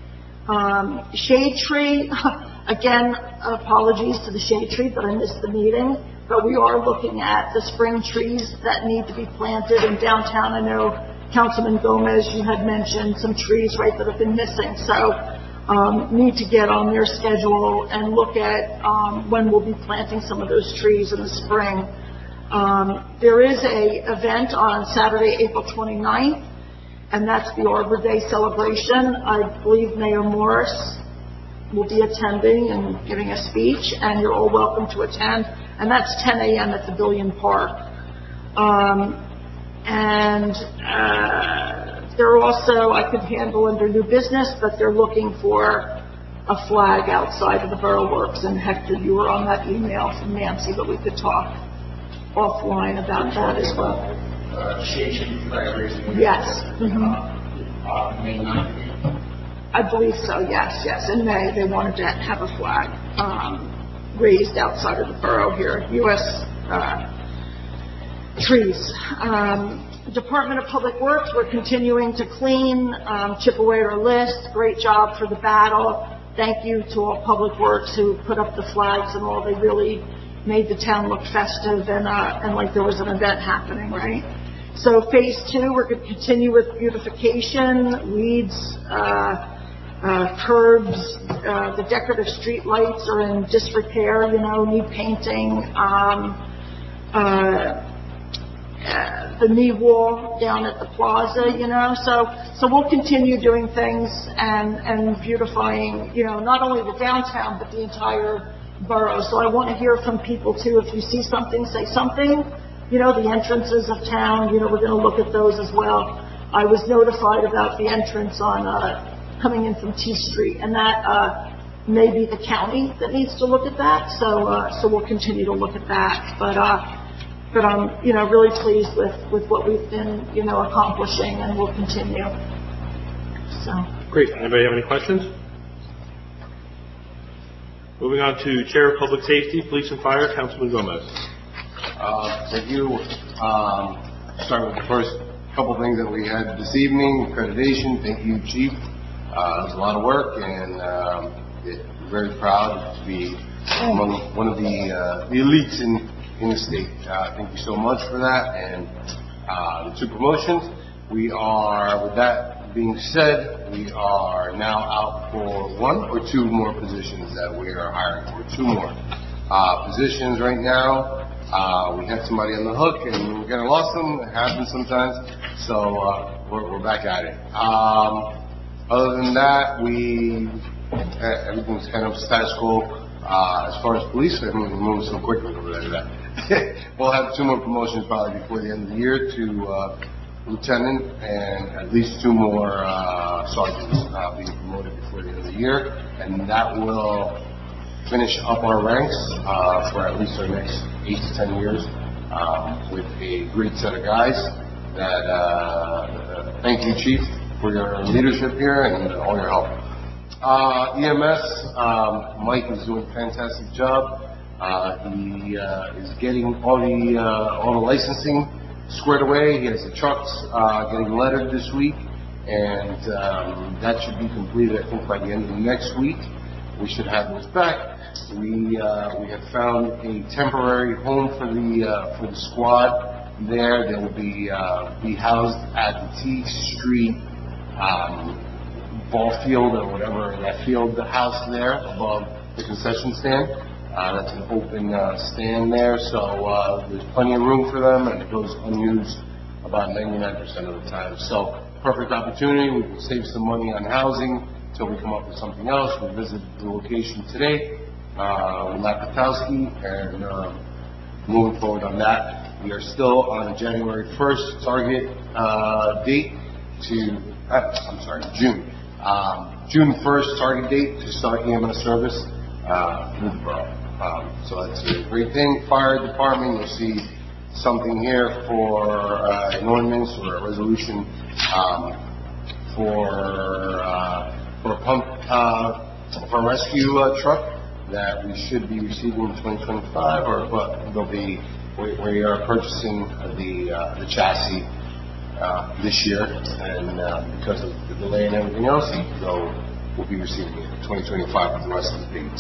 Um, shade tree, again, apologies to the shade tree, but I missed the meeting. But we are looking at the spring trees that need to be planted in downtown. I know Councilman Gomez, you had mentioned some trees, right, that have been missing. So. Um, need to get on their schedule and look at um, when we'll be planting some of those trees in the spring. Um, there is a event on Saturday, April twenty-ninth, and that's the Arbor Day celebration. I believe Mayor Morris will be attending and giving a speech, and you're all welcome to attend. And that's ten a.m. at the Billion Park. Um, and uh, They're also, I could handle under new business, but they're looking for a flag outside of the Borough Works. And Hector, you were on that email from Nancy, but we could talk offline about that as well. Uh, shade tree flag raising. Yes. Mm-hmm. Uh, May ninth. I believe so, yes, yes. In May, they wanted to have a flag um, raised outside of the borough here, U S uh, trees. Um, Department of Public Works, we're continuing to clean, um, chip away at our list. Great job for the battle. Thank you to all Public Works who put up the flags and all. They really made the town look festive and uh, and like there was an event happening, right? So phase two, we're going to continue with beautification, weeds, uh, uh, curbs, uh, the decorative street lights are in disrepair, you know, need painting. Um, uh, Uh, the knee wall down at the plaza, you know, so so we'll continue doing things and and beautifying, you know, not only the downtown but the entire borough. So I want to hear from people too. If you see something, say something. You know, the entrances of town, you know, we're going to look at those as well. I was notified about the entrance on uh, coming in from T Street, and that uh, may be the county that needs to look at that. So uh, so we'll continue to look at that, but. Uh, but I'm, you know, really pleased with, with what we've been, you know, accomplishing and will continue. So. Great. Anybody have any questions? Moving on to Chair of Public Safety, Police and Fire, Councilman Gomez. Uh, thank you. Um, start with the first couple things that we had this evening. Accreditation. Thank you, Chief. Uh, it was a lot of work, and um, it, we're very proud to be among one of the, uh, the elites in, in the state. Uh, thank you so much for that. And uh, the two promotions. We are, with that being said, we are now out for one or two more positions that we are hiring for. Two more uh, positions right now. Uh, we had somebody on the hook, and we kind of lost them. It happens sometimes. So uh, we're, we're back at it. Um, other than that, we uh, everything's kind of status quo uh, as far as police. I mean, we're moving so quickly over there. That we'll have two more promotions probably before the end of the year to uh, lieutenant, and at least two more uh, sergeants uh, being promoted before the end of the year, and that will finish up our ranks uh, for at least our next eight to ten years um, with a great set of guys. That uh, thank you, Chief, for your leadership here and all your help. Uh, E M S, um, Mike is doing a fantastic job. Uh, he uh, is getting all the uh, all the licensing squared away. He has the trucks uh, getting lettered this week, and um, that should be completed, I think, by the end of next week. We should have those back. We uh, we have found a temporary home for the uh, for the squad there. They will be uh, be housed at the T Street um, ball field or whatever that field, the house there above the concession stand. Uh, that's an open uh, stand there, so uh, there's plenty of room for them, and it goes unused about ninety-nine percent of the time. So perfect opportunity. We can save some money on housing until we come up with something else. We visited the location today, uh, Lapatowski, and uh, moving forward on that. We are still on a January first target uh, date to, uh, I'm sorry, June. Um, June first target date to start E M S service uh, through the borough. Um, so that's a great thing. Fire department, you'll see something here for uh, an ordinance or a resolution um, for uh, for a pump uh, for a rescue uh, truck that we should be receiving in twenty twenty-five, or but they'll be we, we are purchasing the uh, the chassis uh, this year, and uh, because of the delay and everything else, so we'll be receiving it in twenty twenty-five with the rest of the things.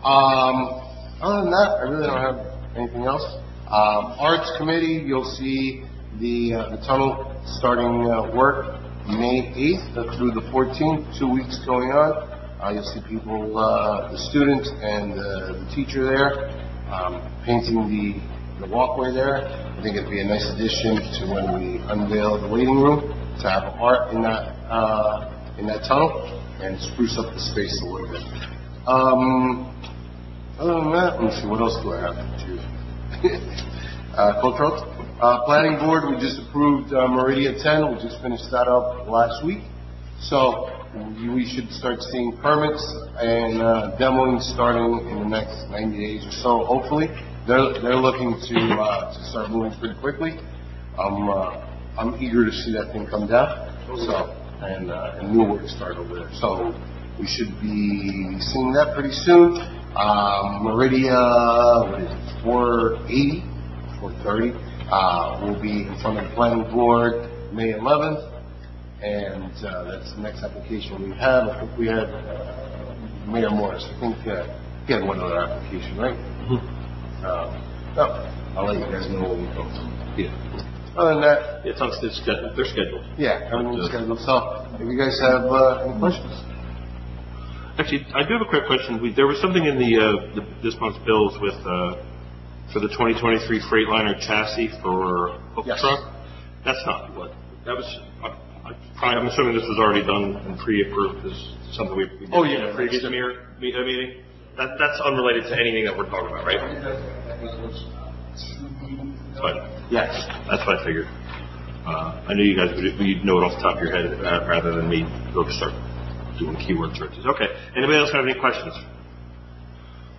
Um, Other than that, I really don't have anything else. Um, Arts Committee, you'll see the uh, the tunnel starting uh, work May eighth through the fourteenth, two weeks going on. Uh, you'll see people, uh, the students and uh, the teacher there, um, painting the, the walkway there. I think it'd be a nice addition to when we unveil the waiting room, to have art in that uh, in that tunnel and spruce up the space a little bit. Um, Other than that, let me see, what else do I have to choose? uh, cultural. Uh, planning board, we just approved uh, Meridia ten. We just finished that up last week. So we should start seeing permits and uh, demoing starting in the next ninety days or so, hopefully. They're, they're looking to, uh, to start moving pretty quickly. I'm, uh, I'm eager to see that thing come down. So, and, uh, and new work start over there. So we should be seeing that pretty soon. Um, Meridia, what is it, four eighty, four thirty, uh, will be in front of the planning board May eleventh, and uh, that's the next application we have. I think we had uh, Mayor Morris. I think uh, he had one other application, right? Mm-hmm. uh, oh, I'll let you guys know when we come. Yeah. Other than that, yeah, it's on, it's, they're scheduled. Yeah, everything's scheduled. So, if you guys have uh, any questions. Actually, I do have a quick question. We, there was something in the, uh, the this month's bills with uh, for the twenty twenty-three Freightliner chassis for hook yes. truck. That's not what that was. I, I, probably, I'm assuming this was already done and pre-approved. This is something we, we did oh, in yeah, a previous mirror, meeting. That, that's unrelated to anything that we're talking about, right? But yes, that's what I figured. Uh, I knew you guys would you'd know it off the top of your head uh, rather than me go to start doing keyword searches. Okay. Anybody else have any questions?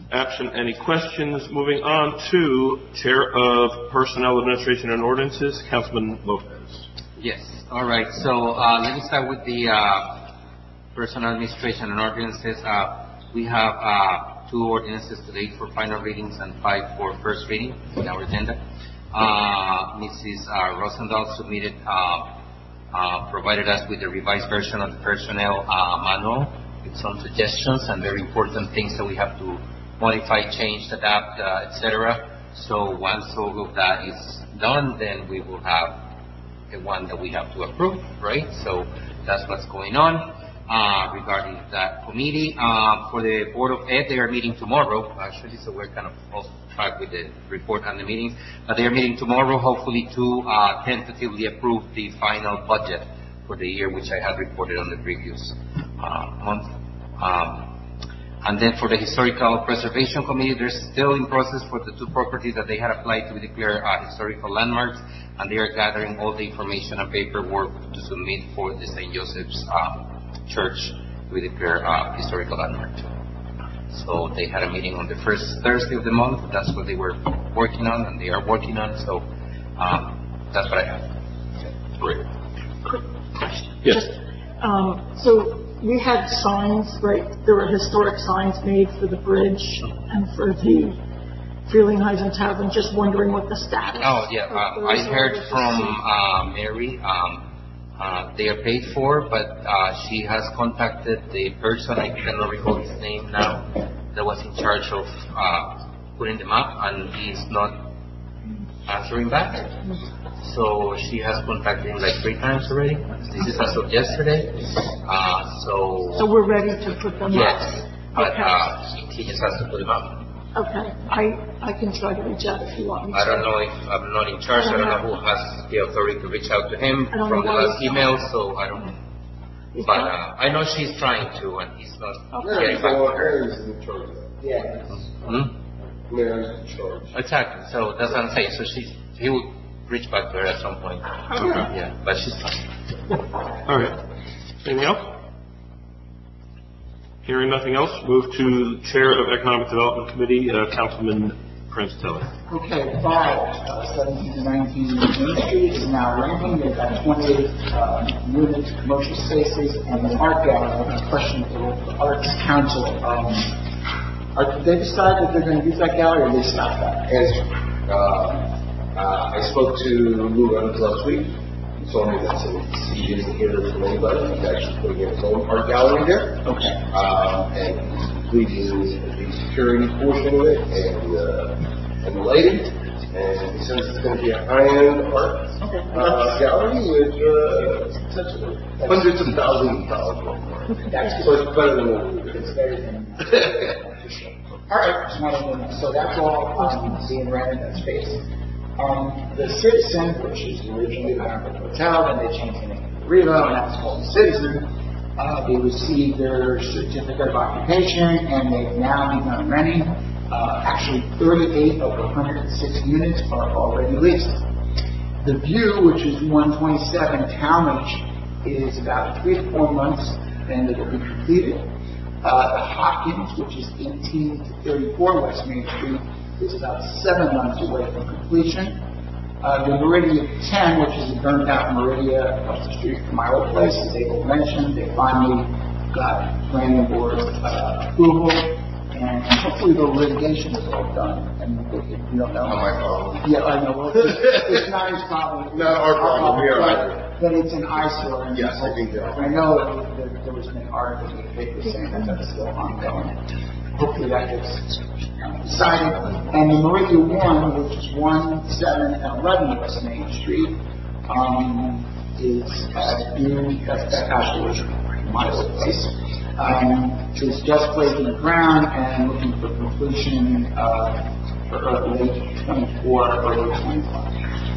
Absent any questions, moving on to Chair of Personnel Administration and Ordinances, Councilman Lopez. Yes. All right. So uh, let me start with the uh, Personnel Administration and Ordinances. Uh, we have uh, two ordinances today for final readings and five for first reading in our agenda. Uh, Missus Uh, Rosendahl submitted, uh, uh, provided us with a revised version of the personnel uh, manual with some suggestions and very important things that we have to modify, change, adapt, uh, et cetera. So once all of that is done, then we will have the one that we have to approve, right? So that's what's going on uh, regarding that committee. Uh, for the Board of Ed, they are meeting tomorrow, actually, so we're kind of off track with the report on the meetings. But they are meeting tomorrow, hopefully, to uh, tentatively approve the final budget for the year, which I had reported on the previous uh, month. Um, And then for the Historical Preservation Committee, they're still in process for the two properties that they had applied to be declared uh, historical landmarks, and they are gathering all the information and paperwork to submit for the Saint Joseph's um, Church to be declared uh, historical landmark. So they had a meeting on the first Thursday of the month. That's what they were working on, and they are working on. So um, that's what I have. Great. Quick question. Yes. Just, um, so. We had signs, right? There were historic signs made for the bridge and for the Frelinghuysen Tavern. Just wondering what the status. Oh yeah, uh, I heard from uh, Mary. Um, uh, they are paid for, but uh, she has contacted the person, I cannot recall his name now, that was in charge of uh, putting them up, and he's not answering back. So she has contacted him like three times already. This is as of yesterday. Uh, so. So we're ready to put them yes, up. Yes, but Okay. uh, he just has to put them up. Okay. I I can try to reach out if you want me to. I don't know if I'm not in charge. I don't know who has the authority to reach out to him I don't from know the why last he's email. So I don't know. But uh, I know she's trying to, and he's not Mary's getting back. Mary's in charge of that. Yeah. Hmm? Mary's in charge. Exactly. So that's what I'm saying. So she, he will reach back to her at some point. Okay. Yeah, but she's fine. All right. Anything else? Hearing nothing else, move to Chair of Economic Development Committee, uh, Councilman Prince Telly. Okay, five, uh, seventeen to nineteen Main Street is now renting. They've got twenty-eight uh, units, commercial spaces, and an art gallery. A question for the Arts Council. Um, are, did they decide that they're going to use that gallery, or they stop that? Answer. Uh, uh, I spoke to Lou Reynolds last week. He told me that since he didn't hear from anybody, he's actually putting in his own art gallery there. Okay. Um, and he's completing the security portion of it and, uh, and the lighting. And he says it's going to be a high-end art uh, gallery with uh, potentially hundreds of thousands of dollars worth of art. That's So it's better than what we were It's better than. All right, just wanted to know. So that's all um, being rented, that space. Um, the Citizen, which is originally the Hamburg Hotel, then they changed the name to Riva, and now it's called the Citizen. Uh, they received their certificate of occupation, and they've now begun renting. Uh, actually, thirty-eight of the one hundred six units are already leased. The View, which is one twenty-seven Talmadge, is about three to four months, and it'll be completed. Uh, the Hopkins, which is eighteen to thirty-four West Main Street, is about seven months away from completion. Uh, the Meridia ten, which is a burnt out Meridia across the street from my old place, as Abel mentioned, they finally got planning board uh, approval, and hopefully the litigation is all done. And if you don't know, Not my problem. Yeah, I know. Well, it's, it's not his problem. Not our problem. We are But, either. but it's an eyesore. And Yes, I think that. I know that there, there was an article in the paper saying that that's still ongoing. Hopefully that gets decided. And the Meridia one, which is one, seven, and eleven West Main Street, um, is uh, due. That's that actually was my old place. Um, is just breaking the ground and looking for completion uh, for late twenty-four, early twenty-five.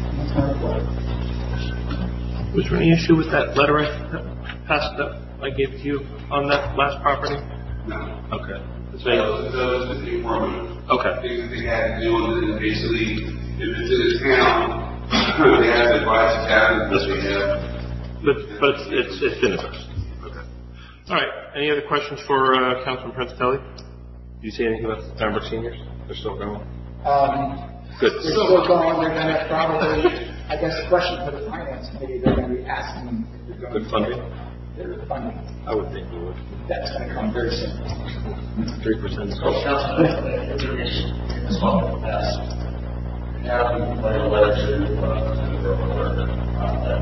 Was there any issue with that letter I passed that I gave to you on that last property? No. Okay. It's That very- was, that was just informative. Okay. Things that they had to do, and then basically, if it's in a town, they have to advise the town that they have. But, but it's, it's, it's been addressed. Okay. All right. Any other questions for uh, Councilman Prince Telly? Do you see anything about the Pembroke seniors? They're still going? Um, Good. They're still going, they're gonna probably, I guess the question for the finance committee, they're gonna be asking. if they're going Good funding? Their funding. I would think we would. That's gonna come very soon. Three percent. Now we can write a letter to, uh, to the borough clerk on that.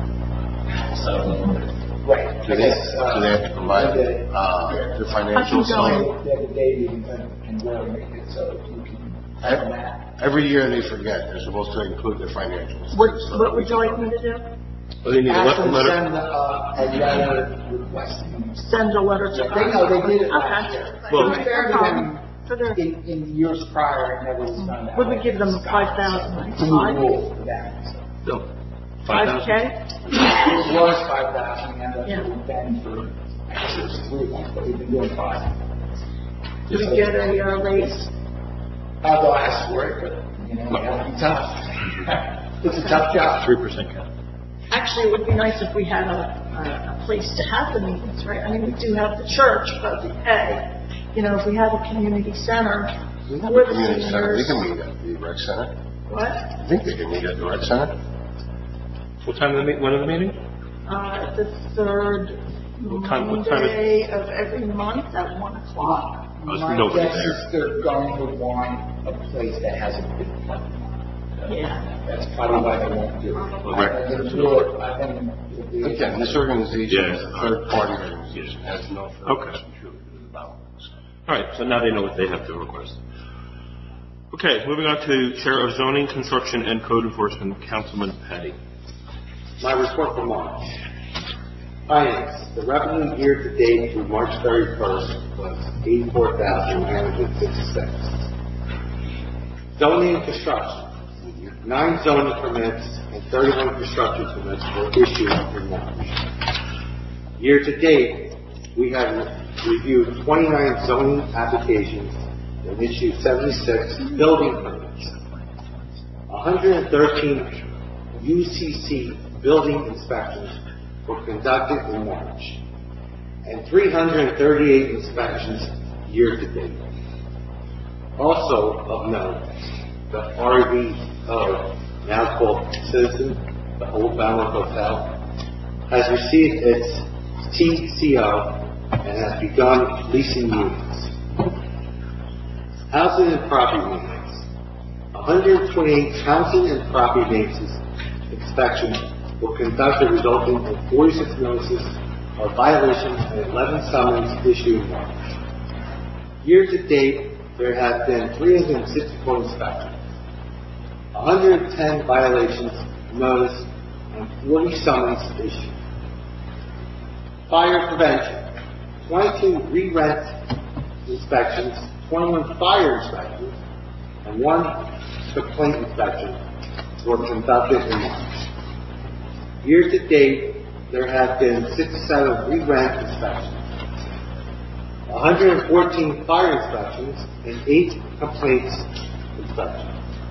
So, Right. Do they, do they have to provide, uh, their financials? They have a day meeting and we'll make it so you can have that. Every year they forget, they're supposed to include their financials. What, what would you like me to do? Well, they need a Ask le- them to letter. send uh, a letter requesting. Send a letter to Yeah, they know, they did it last Okay. year. Well- To be fair to No them, problem. For their, in, in years prior, it never was done that would way. we give them five thousand, like New five? rule for that. so. No. Five thousand? K? It was five thousand, and that's Yeah. what we've been for, I guess it was three months, but we've been doing five. Do we get a uh, raise? I'll go ask for it, but, you know, it'll be tough. It's a tough job. Three percent cap. Actually, it would be nice if we had a, a, a place to have the meetings, right? I mean, we do have the church, but we pay. You know, if we had a community center We have for a the community center, they seniors. can meet at the rec center. What? I think they can meet at the rec center. What time of the meet, when of the meeting? Uh, the third What time- what time is- Monday of every month at one o'clock. There's My nobody guess there. is they're going to want a place that has a big parking lot. Yeah. That's probably why they won't do it. Well, rec- I think do it, I think. it'll be- Again, this organization Yeah. is a third-party organization, has no Okay. affiliation about it. All right, so now they know what they have to request. Okay, moving on to Chair of Zoning, Construction, and Code Enforcement, Councilman Patty. My report for March. Finance, the revenue year to date through March thirty-first was eighty-four thousand nine hundred fifty-six. Zoning and construction, nine zoning permits and thirty-one construction permits were issued in March. Year to date, we have reviewed twenty-nine zoning applications and issued seventy-six building permits. one hundred thirteen U C C building inspections were conducted in March, and three hundred thirty-eight inspections year to date. Also of note, the R V O, now called Citizen, the Old Balance Hotel, has received its T C O and has begun leasing units. Housing and property maintenance. one hundred twenty-eight housing and property maintenance inspections were conducted, resulting in forty-six notices of violations and eleven summons issued in March. Year to date, there have been three hundred sixty-four inspections, one hundred ten violations noticed, and forty summons issued. Fire prevention, twenty-two re-rent inspections, twenty-one fire inspections, and one complaint inspection were conducted in March. Year to date, there have been sixty-seven re-rent inspections, one hundred fourteen fire inspections, and eight complaints inspections.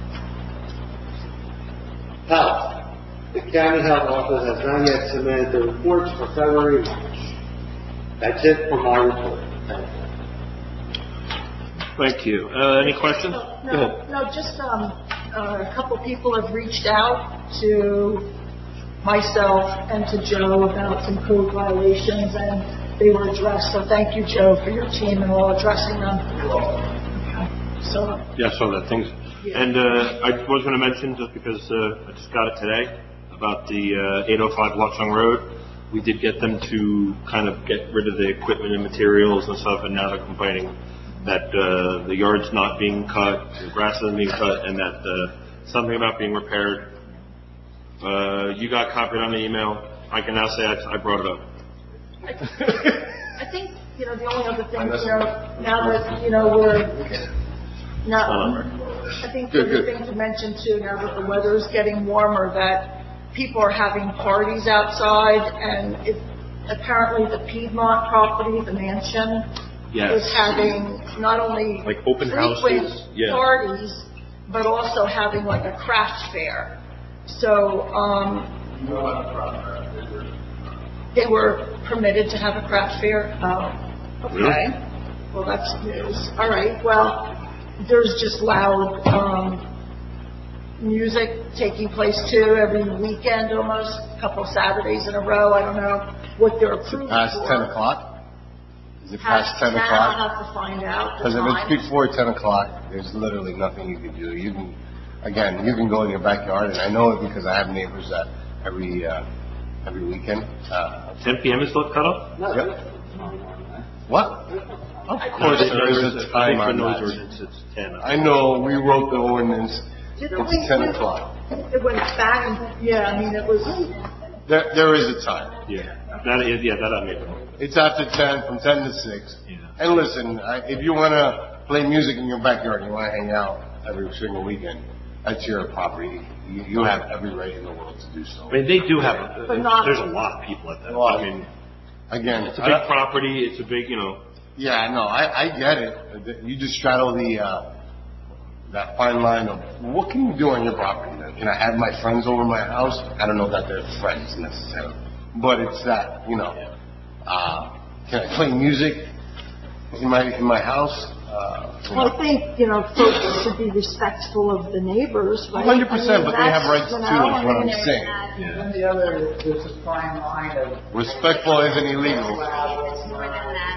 Health. The county health office has not yet submitted the reports for February and March. That's it for my report. Thank you. Thank you. Uh, any questions? Go No, ahead. no, just, um, uh, a couple people have reached out to myself and to Joe about some code violations, and they were addressed. So thank you, Joe, for your team and all addressing them. Okay. So, Yeah, I saw that. Things. Yeah. And uh, I was going to mention, just because uh, I just got it today, about the uh, eight oh five Watchung Road. We did get them to kind of get rid of the equipment and materials and stuff, and now they're complaining that uh, the yard's not being cut, the grass isn't being cut, and that uh, something about being repaired. Uh, you got copied on the email. I can now say I, I brought it up. I think, you know, the only other thing, you know, now that, you know, we're, now, I think the other thing to mention too, now that the weather is getting warmer, that people are having parties outside, and it, apparently the Piedmont property, the mansion, Yes. is having not only Like open frequent houses? Yeah. parties, but also having like a craft fair. So, um, they were permitted to have a craft fair. Oh, okay. Well, that's news. All right, well, there's just loud um, music taking place too every weekend almost, a couple Saturdays in a row. I don't know what they're approved Past for. ten o'clock? Is it Past past ten I'll o'clock? have to find out the Because if time. it's before ten o'clock, there's literally nothing you can do. You can, again, you can go in your backyard, and I know it because I have neighbors that every uh, every weekend. Uh, ten p.m. is the cutoff? No, Yep. What? Of course, there is a time on noise that. ordinance, it's ten. I know, we wrote the ordinance, Didn't it's we- ten we- o'clock. It went back and, yeah, I mean, it was, There, there is a time. Yeah, that is, yeah, that I made. It's after ten, from ten to six. Yeah. And listen, I, if you want to play music in your backyard and you want to hang out every single weekend, that's your property. You, you have every right in the world to do so. I mean, they do have, But not- there's a lot of people at that. Well, I mean, Again, it's a big I- property, it's a big, you know, Yeah, no, I, I get it. You just straddle the uh, that fine line of what can you do on your property? Then? Can I have my friends over my house? I don't know that they're friends necessarily, but it's that you know. Uh, can I play music in my in my house? Uh, you well, know. I think, you know, folks should be respectful of the neighbors, right? one hundred percent, I mean, but they have that's, rights you too, know, is what I I'm mean, saying. And the other, there's a fine line of. Respectful isn't illegal. It's more than that.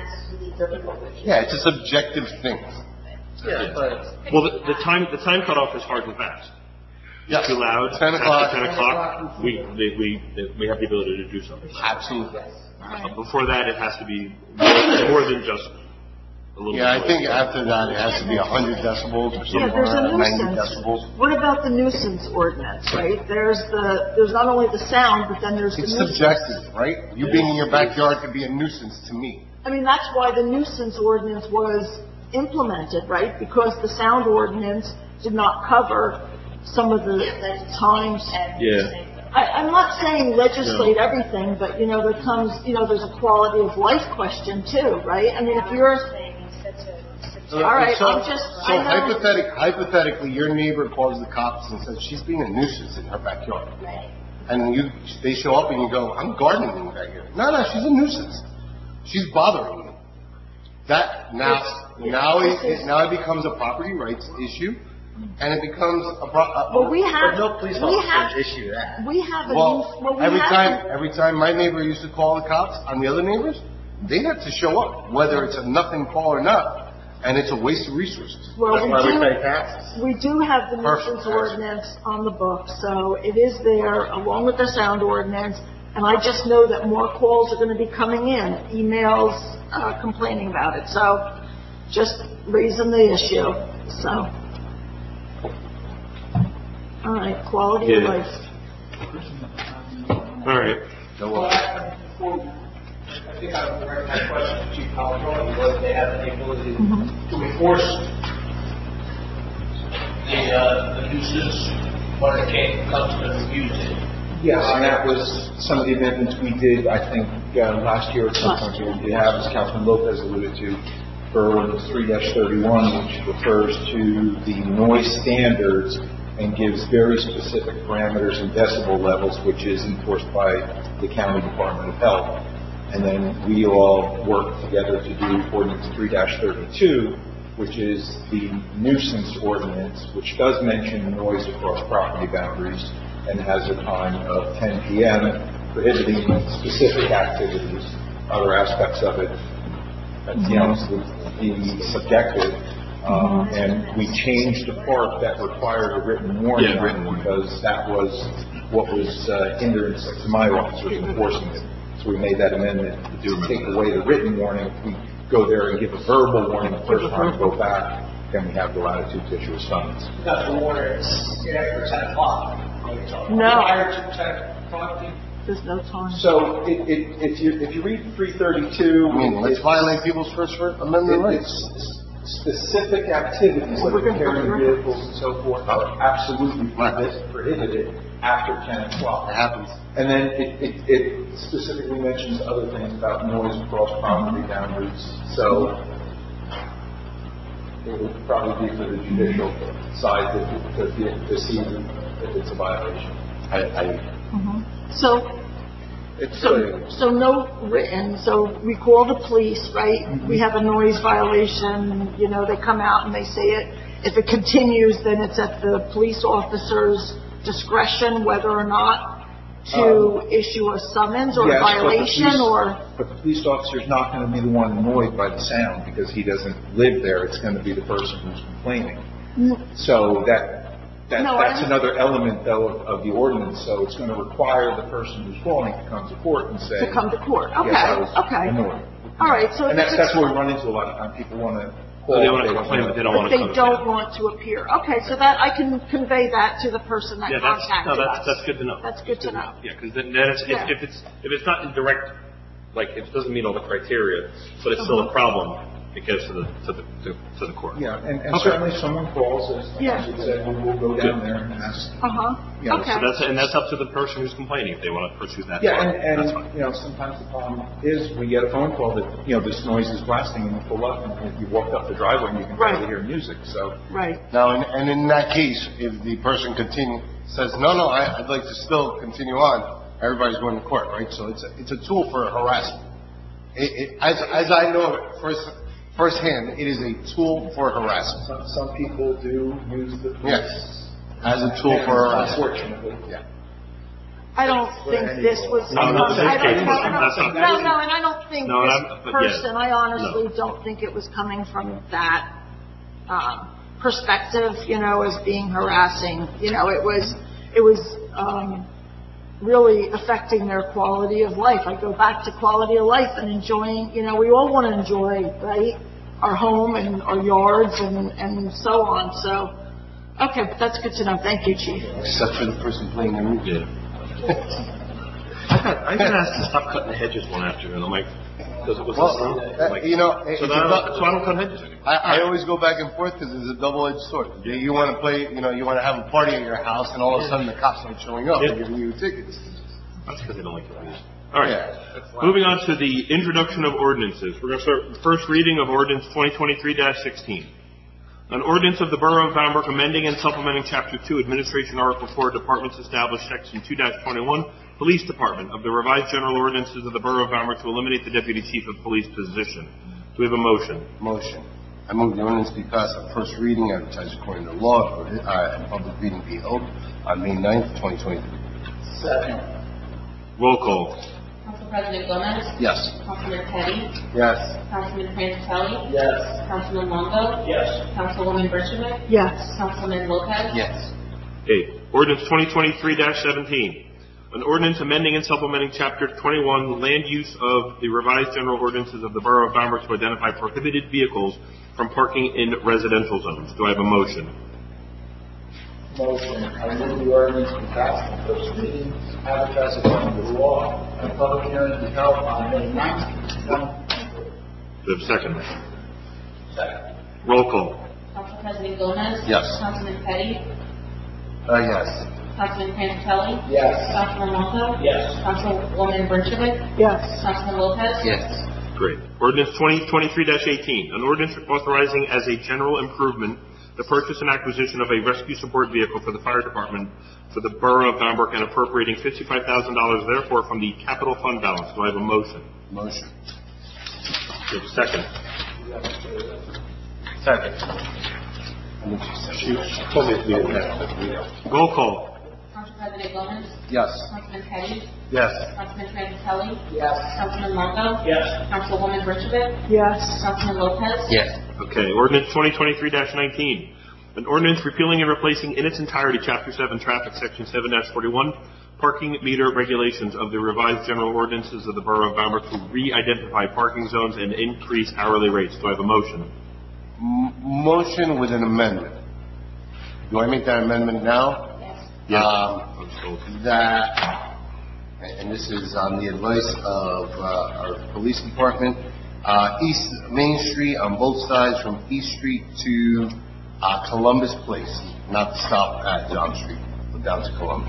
Yeah, it's a subjective thing. Yeah, but. well, the, the time, the time cutoff is hard and fast. Yes. Too loud. ten o'clock. After ten o'clock, we, they, we, we have the ability to do something. Absolutely. Uh, Before that, it has to be more, more than just a little Yeah, bit. I think after that it has to be one hundred decibels or Yeah, something there's a like that, ninety nuisance. decibels. What about the nuisance ordinance, right? There's the, there's not only the sound, but then there's the It's nuisance. subjective, right? You being in your backyard could be a nuisance to me. I mean, that's why the nuisance ordinance was implemented, right? Because the sound ordinance did not cover some of the times. Yeah. I, I'm not saying legislate everything, but, you know, there comes, you know, there's a quality of life question too, right? I mean, if you're, all right, so, I'm just, so I know. hypothetic, hypothetically, your neighbor calls the cops and says she's being a nuisance in her backyard. Right. And you, they show up and you go, I'm gardening back here. No, no, she's a nuisance. She's bothering me. That now, It's- now yeah, it, this is- it now it becomes a property rights issue, and it becomes a. Pro, a Well, we have, no police we have, officers issue that. we have a, Well, nu- well, we every have. time, every time my neighbor used to call the cops on the other neighbors, they have to show up, whether it's a nothing call or not, and it's a waste of resources. Well, That's we why we do, pay taxes. we do have the Perfect. nuisance ordinance on the book, so it is there along with the sound ordinance. And I just know that more calls are going to be coming in, emails uh, complaining about it. So just raising the issue. So, all right, quality of Yeah. life. All right. Well, I I think I would direct my question to Chief Colangelo, whether they have the ability Mm-hmm. to enforce the, uh, the nuisance when it came, comes to abuse it. Yes, and that was some of the amendments we did, I think, uh, last year at some point. We have, as Councilman Lopez alluded to, for ordinance three thirty-one, which refers to the noise standards and gives very specific parameters and decibel levels, which is enforced by the County Department of Health. And then we all work together to do ordinance three thirty-two, which is the nuisance ordinance, which does mention noise across property boundaries and has a time of ten p.m. prohibiting specific activities. Other aspects of it, you know, being subjective. Um, and we changed the part that required a written warning Yeah, written warning. because that was what was uh, hindrance to my officers enforcing it. So we made that amendment to take away the written warning. If we go there and give a verbal warning the first time, go back, then we have the latitude to issue a summons. That's the order, it's after ten o'clock. No. Prior to ten o'clock, There's no time. So it, it, if you if you read three thirty-two, I mean, let's it's- violate people's First Amendment it- rights. it's specific activities Well, like we're gonna go repairing through it. vehicles and so forth are absolutely prohibit- prohibited after ten o'clock. It happens. And then it, it, it specifically mentions other things about noise across property boundaries. So it would probably be for the judicial side to, to, to see if it's a violation. I, I Mhm. So, It's, So, uh, so no written, so we call the police, right? Mm-hmm. We have a noise violation, you know, they come out and they say it. If it continues, then it's at the police officer's discretion whether or not to Um, issue a summons or a yes, but the violation police- or... But the police officer's not going to be the one annoyed by the sound because he doesn't live there. It's going to be the person who's complaining. So that, that No, that's I- another element though of, of the ordinance. So it's going to require the person who's calling to come to court and say, To come to court, okay, yes, I was okay. annoyed. All right, so... And if that's, it's- that's what we run into a lot of times. People want to call. They wanna complain, but they don't But they don't want to appear. Okay, so that, I can convey that to the person that Yeah, that's, contacted no, that's, us. that's good to know. That's good to know. Yeah, because then, then it's, Yeah. if, if it's, if it's not in direct, like, if it doesn't meet all the criteria, but it's still a Uh-huh. problem, it gets to the, to the, to, to the court. Yeah, and, and Okay. certainly if someone calls, as Yeah. as you said, we'll, we'll go down there and ask. Uh-huh, Yeah, okay. So that's, and that's up to the person who's complaining if they want to pursue that. Yeah, far. and, That's fine. and, you know, sometimes the problem is we get a phone call that, you know, this noise is blasting and you pull up and you walk up the driveway and you can Right. barely hear music, so. Right. Now, and, and in that case, if the person continue, says, no, no, I, I'd like to still continue on, everybody's going to court, right? So it's a, it's a tool for harassment. It, it, as, as I know it first, firsthand, it is a tool for harassment. Some, some people do use the police. Yes, as a tool for harassment. Unfortunately. Yeah. I don't think this was. No, not in this I don't- case. no, no, That's not- No, no, and I don't think No, and this I'm- but yeah. person, I honestly don't think it was coming from that, um, perspective, you know, as being harassing. You know, it was, it was, um, really affecting their quality of life. I go back to quality of life and enjoying, you know, we all want to enjoy, right? Our home and our yards and, and so on. So, okay, but that's good to know. Thank you, Chief. Except for the person playing the music. I got, I got asked to stop cutting the hedges one afternoon. I'm like, because it was Well, the sun. uh, I'm like, you know, so, it's then a I don't, dou- so I don't cut hedges anymore. I, I always go back and forth because it's a double-edged sword. You, you want to play, you know, you want to have a party at your house, and all of a sudden the cops aren't showing up and giving you tickets. That's because they don't like your music. All right. Moving on to the introduction of ordinances. We're going to start with the first reading of ordinance twenty twenty-three dash sixteen. An ordinance of the Borough of Bamberg amending and supplementing Chapter two, Administration Article four, Departments Established, Section two dash twenty-one, Police Department of the revised general ordinances of the Borough of Bamberg to eliminate the Deputy Chief of Police position. Do we have a motion? Motion. I move the ordinance be passed on first reading, advertised according to law, uh, and public meeting be held on May ninth, twenty twenty-three. Second. Roll call. Council President Gomez? Yes. Councilman Petty? Yes. Councilman Francatelli? Yes. Councilman Longo? Yes. Councilwoman Bershevik? Yes. Councilman Lopez? Yes. Okay. Ordinance twenty twenty-three dash seventeen. An ordinance amending and supplementing Chapter twenty-one, Land Use of the revised general ordinances of the Borough of Bamberg to identify prohibited vehicles from parking in residential zones. Do I have a motion? Motion. I move the ordinance be passed on first reading, advertised according to law, and public hearing be held on May ninth, twenty twenty-three. Do I have a second? Second. Roll call. Council President Gomez? Yes. Councilman Petty? Uh, yes. Councilman Francatelli? Yes. Councilman Longo? Yes. Councilwoman Bershevik? Yes. Councilman Lopez? Yes. Great. Ordinance twenty twenty-three dash eighteen. An ordinance authorizing as a general improvement the purchase and acquisition of a rescue support vehicle for the fire department for the Borough of Bamberg and appropriating fifty-five thousand dollars therefore from the capital fund balance. Do I have a motion? Motion. Do I have a second? Second. She told me to be in that. Roll call. Council President Gomez? Yes. Councilman Petty? Yes. Councilman Francatelli? Yes. Councilman Longo? Yes. Councilwoman Bershevik? Yes. Councilman Lopez? Yes. Okay, ordinance twenty twenty-three dash nineteen. An ordinance repealing and replacing in its entirety Chapter seven Traffic, Section seven dash forty-one, parking meter regulations of the revised general ordinances of the Borough of Bamberg to re-identify parking zones and increase hourly rates. Do I have a motion? M- motion with an amendment. Do I make that amendment now? Yes. Um, that, and this is on the advice of uh, our police department, uh, East Main Street on both sides from East Street to uh, Columbus Place, not to stop at John Street, but down to Columbus.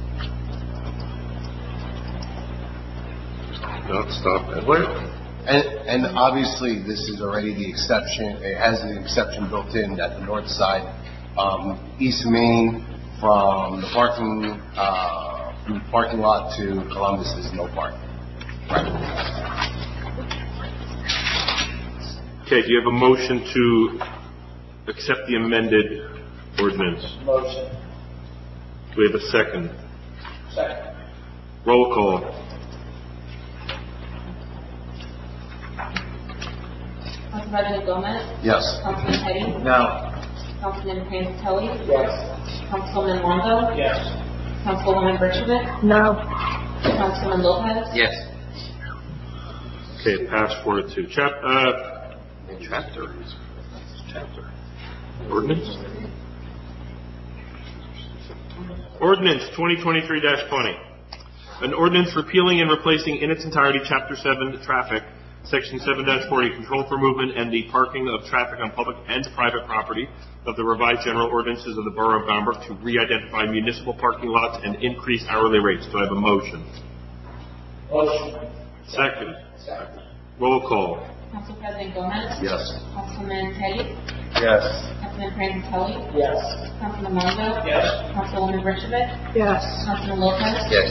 No, stop. And where? And, and obviously, this is already the exception. It has the exception built in that the north side, um, East Main, from the parking uh, from parking lot to Columbus is no parking. Right. Okay, do you have a motion to accept the amended ordinance? Motion. Do we have a second? Second. Roll call. Council President Gomez? Yes. Councilman Petty? No. Councilman Francitelli? Yes. Councilman Longo? Yes. Councilwoman Berchevik? No. Councilman Lopez? Yes. Okay, pass four to two. Chap, uh, chapter. Chapter. Ordinance? Ordinance twenty twenty-three dash twenty. An ordinance repealing and replacing in its entirety Chapter seven, Traffic, Section seven dash forty, Control for Movement and the Parking of Traffic on Public and Private Property of the Revised General Ordinances of the Borough of Bamberg to re-identify municipal parking lots and increase hourly rates. Do I have a motion? Motion. Second. Second. Roll call. Council President Gomez? Yes. Councilman Petty? Yes. Councilman Francitelli? Yes. Councilman Longo? Yes. Councilwoman Berchevik? Yes. Councilman Lopez? Yes.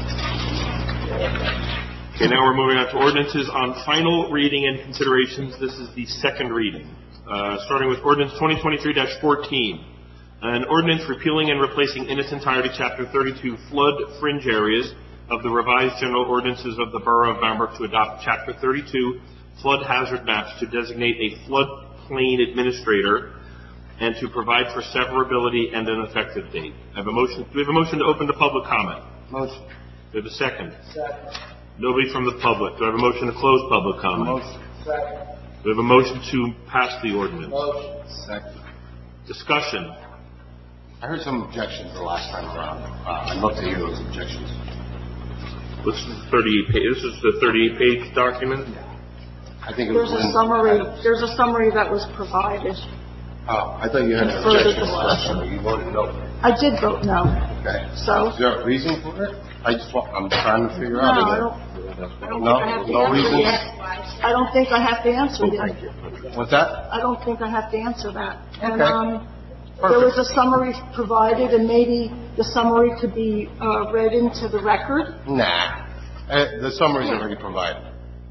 Okay, now we're moving on to ordinances on final reading and considerations. This is the second reading. Uh, starting with ordinance twenty twenty-three dash fourteen. An ordinance repealing and replacing in its entirety Chapter thirty-two flood fringe areas of the Revised General Ordinances of the Borough of Bamberg to adopt Chapter thirty-two flood hazard maps to designate a floodplain administrator and to provide for severability and an effective date. I have a motion. Do we have a motion to open to public comment? Motion. Do we have a second? Second. Nobody from the public. Do I have a motion to close public comment? Motion. Second. Do we have a motion to pass the ordinance? Motion. Second. Discussion. I heard some objections the last time around. Uh, I'd love to hear those objections. This is the thirty-eight page. This is the thirty-eight page document. I think it was. There's a when- summary, there's a summary that was provided. Oh, I thought you had an Further objection to that, so you voted no. I did vote no. Okay. So? Is there a reason for it? I just want, I'm trying to figure No, out. I don't, I don't No? think I have to No answer reason? yet. I don't think I have to answer yet. What's that? I don't think I have to answer that. And, Okay. um, there was a summary provided, and maybe the summary could be, uh, read into the record. Nah. Uh, the summary's already provided.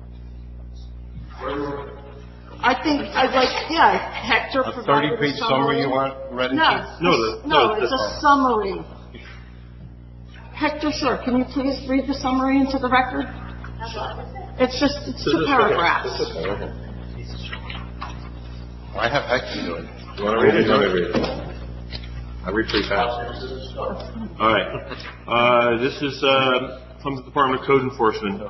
I think, I'd like, yeah, Hector A provided a thirty-page summary you want read into? No, No, the- no, no, it's the- a summary. Hector, sir, can you please read the summary into the record? It's just, it's two paragraphs. I have Hector do it. You want to read it? Let me read it. I read pretty fast. All right. Uh, this is uh, from the Department of Code Enforcement.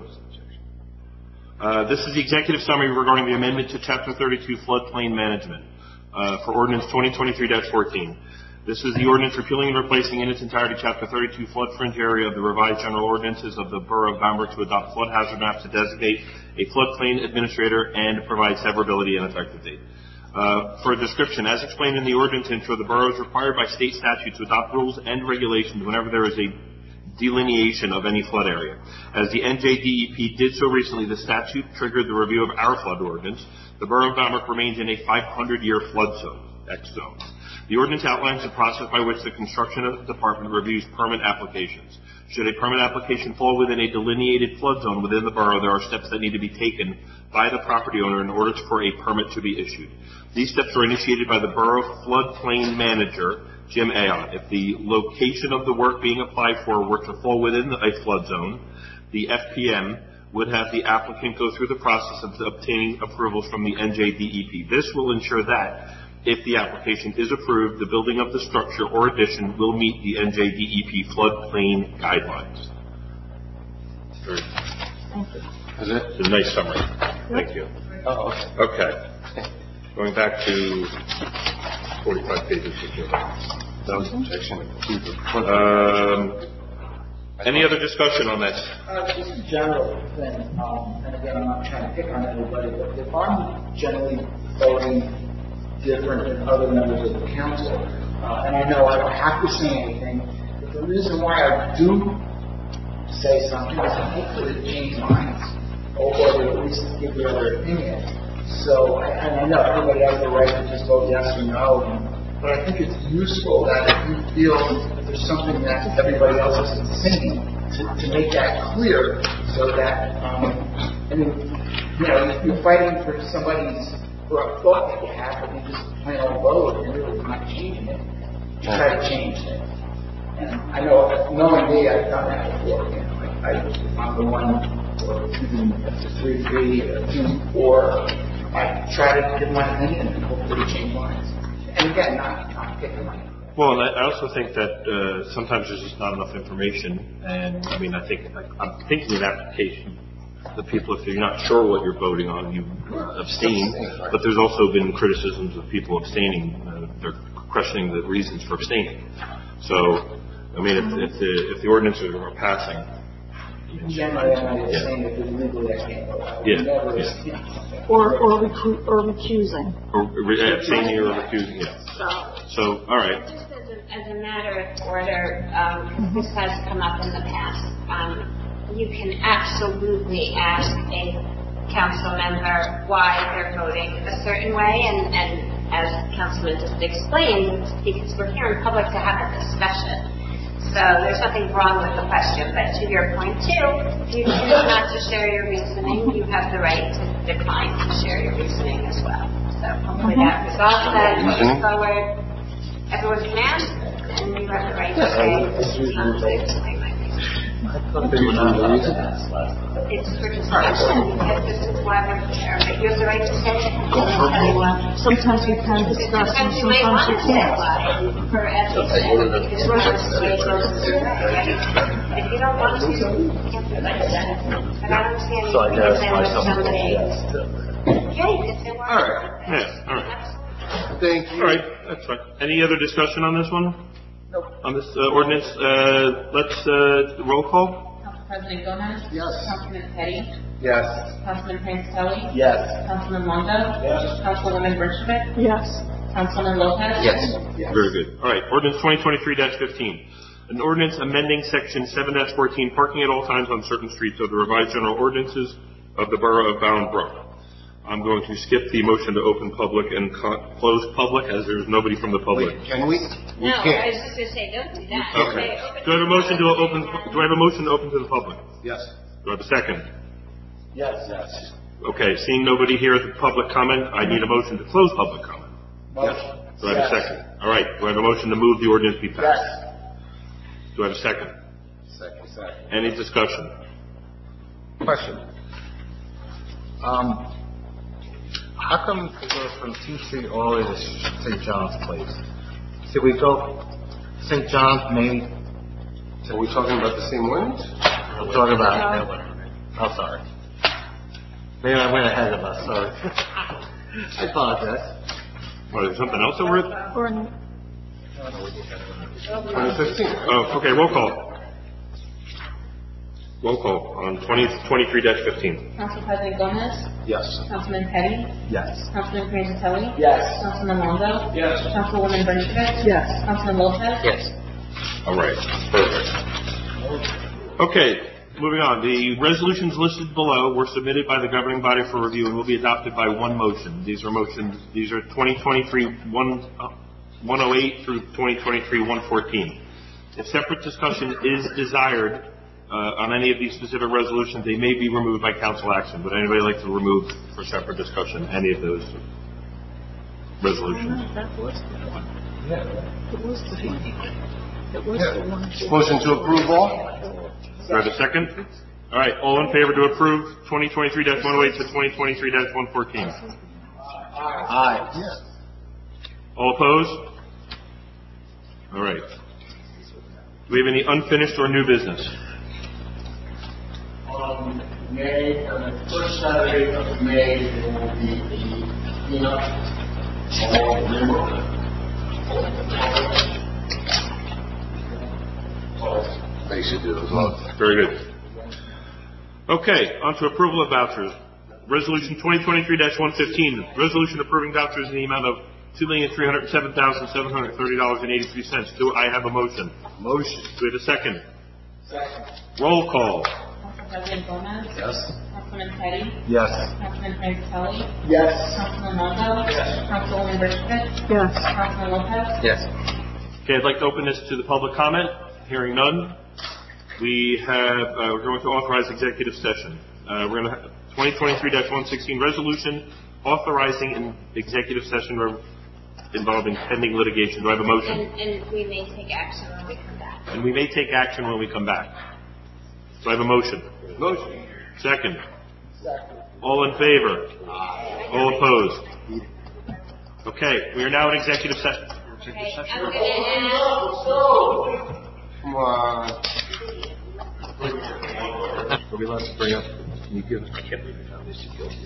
Uh, this is the executive summary regarding the amendment to Chapter thirty-two floodplain management uh, for Ordinance twenty twenty-three dash fourteen. This is the ordinance repealing and replacing in its entirety Chapter thirty-two flood fringe area of the Revised General Ordinances of the Borough of Bamberg to adopt flood hazard maps to designate a floodplain administrator and provide severability and effective date. Uh, for a description, as explained in the ordinance intro, the borough is required by state statute to adopt rules and regulations whenever there is a delineation of any flood area. As the N J D E P did so recently, the statute triggered the review of our flood ordinance. The borough of Bamberg remains in a five hundred year flood zone, X zone. The ordinance outlines the process by which the construction department reviews permit applications. Should a permit application fall within a delineated flood zone within the borough, there are steps that need to be taken by the property owner in order for a permit to be issued. These steps are initiated by the borough floodplain manager, Jim Aon. If the location of the work being applied for were to fall within a flood zone, the F P M would have the applicant go through the process of obtaining approvals from the N J D E P. This will ensure that if the application is approved, the building of the structure or addition will meet the N J D E P floodplain guidelines. Very, Thank you. is it? It's a nice summary. Thank you. Oh, Okay. Going back to forty-five pages. that was objection. Um, any other discussion on this? Uh, just a general thing, um, and again, I'm not trying to pick on everybody, but if I'm generally voting different than other members of the council, uh, and I know I don't have to say anything, but the reason why I do say something is hopefully to change minds, or, or to at least give their other opinion. So, and I know everybody has the right to just vote yes or no, and but I think it's useful that if you feel that there's something that everybody else isn't seeing, to, to make that clear, so that, um, I mean, you know, if you're fighting for somebody's, for a thought that you have, but you just plain old vote, and you're really not changing it, you try to change it. And I know, knowing me, I've done that before. You know, I, I, if I'm the one, or even if it's a three three, or two four, I try to give my opinion and hopefully change minds. And again, not not picking my. Well, and I I also think that uh, sometimes there's just not enough information, and I mean, I think I, I'm thinking of application. The people, if you're not sure what you're voting on, you abstain. But there's also been criticisms of people abstaining. Uh, they're questioning the reasons for abstaining. So, I mean, if, if the if the ordinances are passing, Generally, I'm not saying that legally I can't vote. I would Yeah, never, yeah. you know, Or, or recu- or recusing. or re- abstaining or recusing, yeah. So, all right. Just as a, as a matter of order, um, this has come up in the past. Um, you can absolutely ask a council member why they're voting a certain way, and, and as Councilman just explained, because we're here in public to have a discussion. So there's nothing wrong with the question, but to your point too, if you choose not to share your reasoning, you have the right to decline to share your reasoning as well. So hopefully that resolves that, moves forward. Everyone's a man, and you have the right to say, um, to explain my reasoning. It's for discussion, because this is why we're here, but you have the right to say it. Sometimes we can discuss and Sometimes you may sometimes want we to say can't. why, for ethics, because that's the way it goes in the way, right? If you don't want to, you can't do that. But I don't see any So I reason guess with somebody. Yeah, you could say why. All right. Yeah, all right. Thank you. All right, that's fine. Any other discussion on this one? Nope. On this uh, ordinance? Uh, let's, uh, roll call? Council President Gomez? Yes. Councilman Petty? Yes. Councilman Francelli? Yes. Councilman Longo? Yes. Councilwoman Berchevik? Yes. Councilman Lopez? Yes. Very good. All right, ordinance twenty twenty-three dash fifteen. An ordinance amending section seven dash fourteen, parking at all times on certain streets of the revised general ordinances of the Borough of Bound Brook. I'm going to skip the motion to open public and co- close public, as there's nobody from the public. Wait, can we? We No, I can't. was just going to say, don't do that. Okay. Say open Do I have a motion to open, do I have a motion to open to the public? Yes. Do I have a second? Yes. Yes. Okay, seeing nobody here at the public comment, I need a motion to close public comment. Motion. Do I have a Yes. second? All right, do I have a motion to move the ordinance be passed? Yes. Do I have a second? Second, second. Any discussion? Question. Um, how come we go from T Street all the way to Saint John's Place? Did we go Saint John's, Main? Are we talking about the same ordinance? We're talking about. I'm sorry. Maybe I went ahead of us. Sorry. I apologize. What, is there something else that we're? Or, twenty fifteen. Oh, okay, roll call. Roll call on twenty twenty-three dash fifteen. Council President Gomez? Yes. Councilman Petty? Yes. Councilman Francelli? Yes. Councilman Longo? Yes. Councilwoman Berchevik? yes. Councilman Lopez? Yes. All right, perfect. Okay, moving on. The resolutions listed below were submitted by the governing body for review and will be adopted by one motion. These are motions, these are twenty twenty-three one oh eight through twenty twenty-three one fourteen. If separate discussion is desired uh, on any of these specific resolutions, they may be removed by council action. Would anybody like to remove for separate discussion any of those resolutions? That was the one. It was the one. It was the one. Motion to approve all? Do I have a second? All right, all in favor to approve twenty twenty-three dash one oh eight to twenty twenty-three dash one fourteen? Aye. Yes. All opposed? All right. Do we have any unfinished or new business? On May, on the first Saturday of May, there will be the cleanup along the river. They should do as well. Very good. Okay, on to approval of vouchers. Resolution twenty twenty-three dash one fifteen, resolution approving vouchers in the amount of two million three hundred seven thousand seven hundred thirty dollars and eighty-three cents. Do I have a motion? Motion. Do we have a second? Second. Roll call. Council President Gomez? Yes. Councilman Councilman Petty, Yes. Councilman Francatelli, Yes. Councilman Longo, Councilwoman Berkowitz, Yes. Councilman Lopez. Yes. Okay, I'd like to open this to the public comment. Hearing none. We have, uh, we're going to authorize executive session. Uh, we're going to have twenty twenty-three dash one sixteen resolution authorizing an executive session re- involving pending litigation. Do I have a motion? And, and we may take action when we come back. And we may take action when we come back. Do I have a motion? Motion. Second. All in favor? All opposed? Okay, we are now in executive session. Okay, I'm going to ask. Come on. Are we allowed to bring up, can you give, I can't believe we found this, you guilty.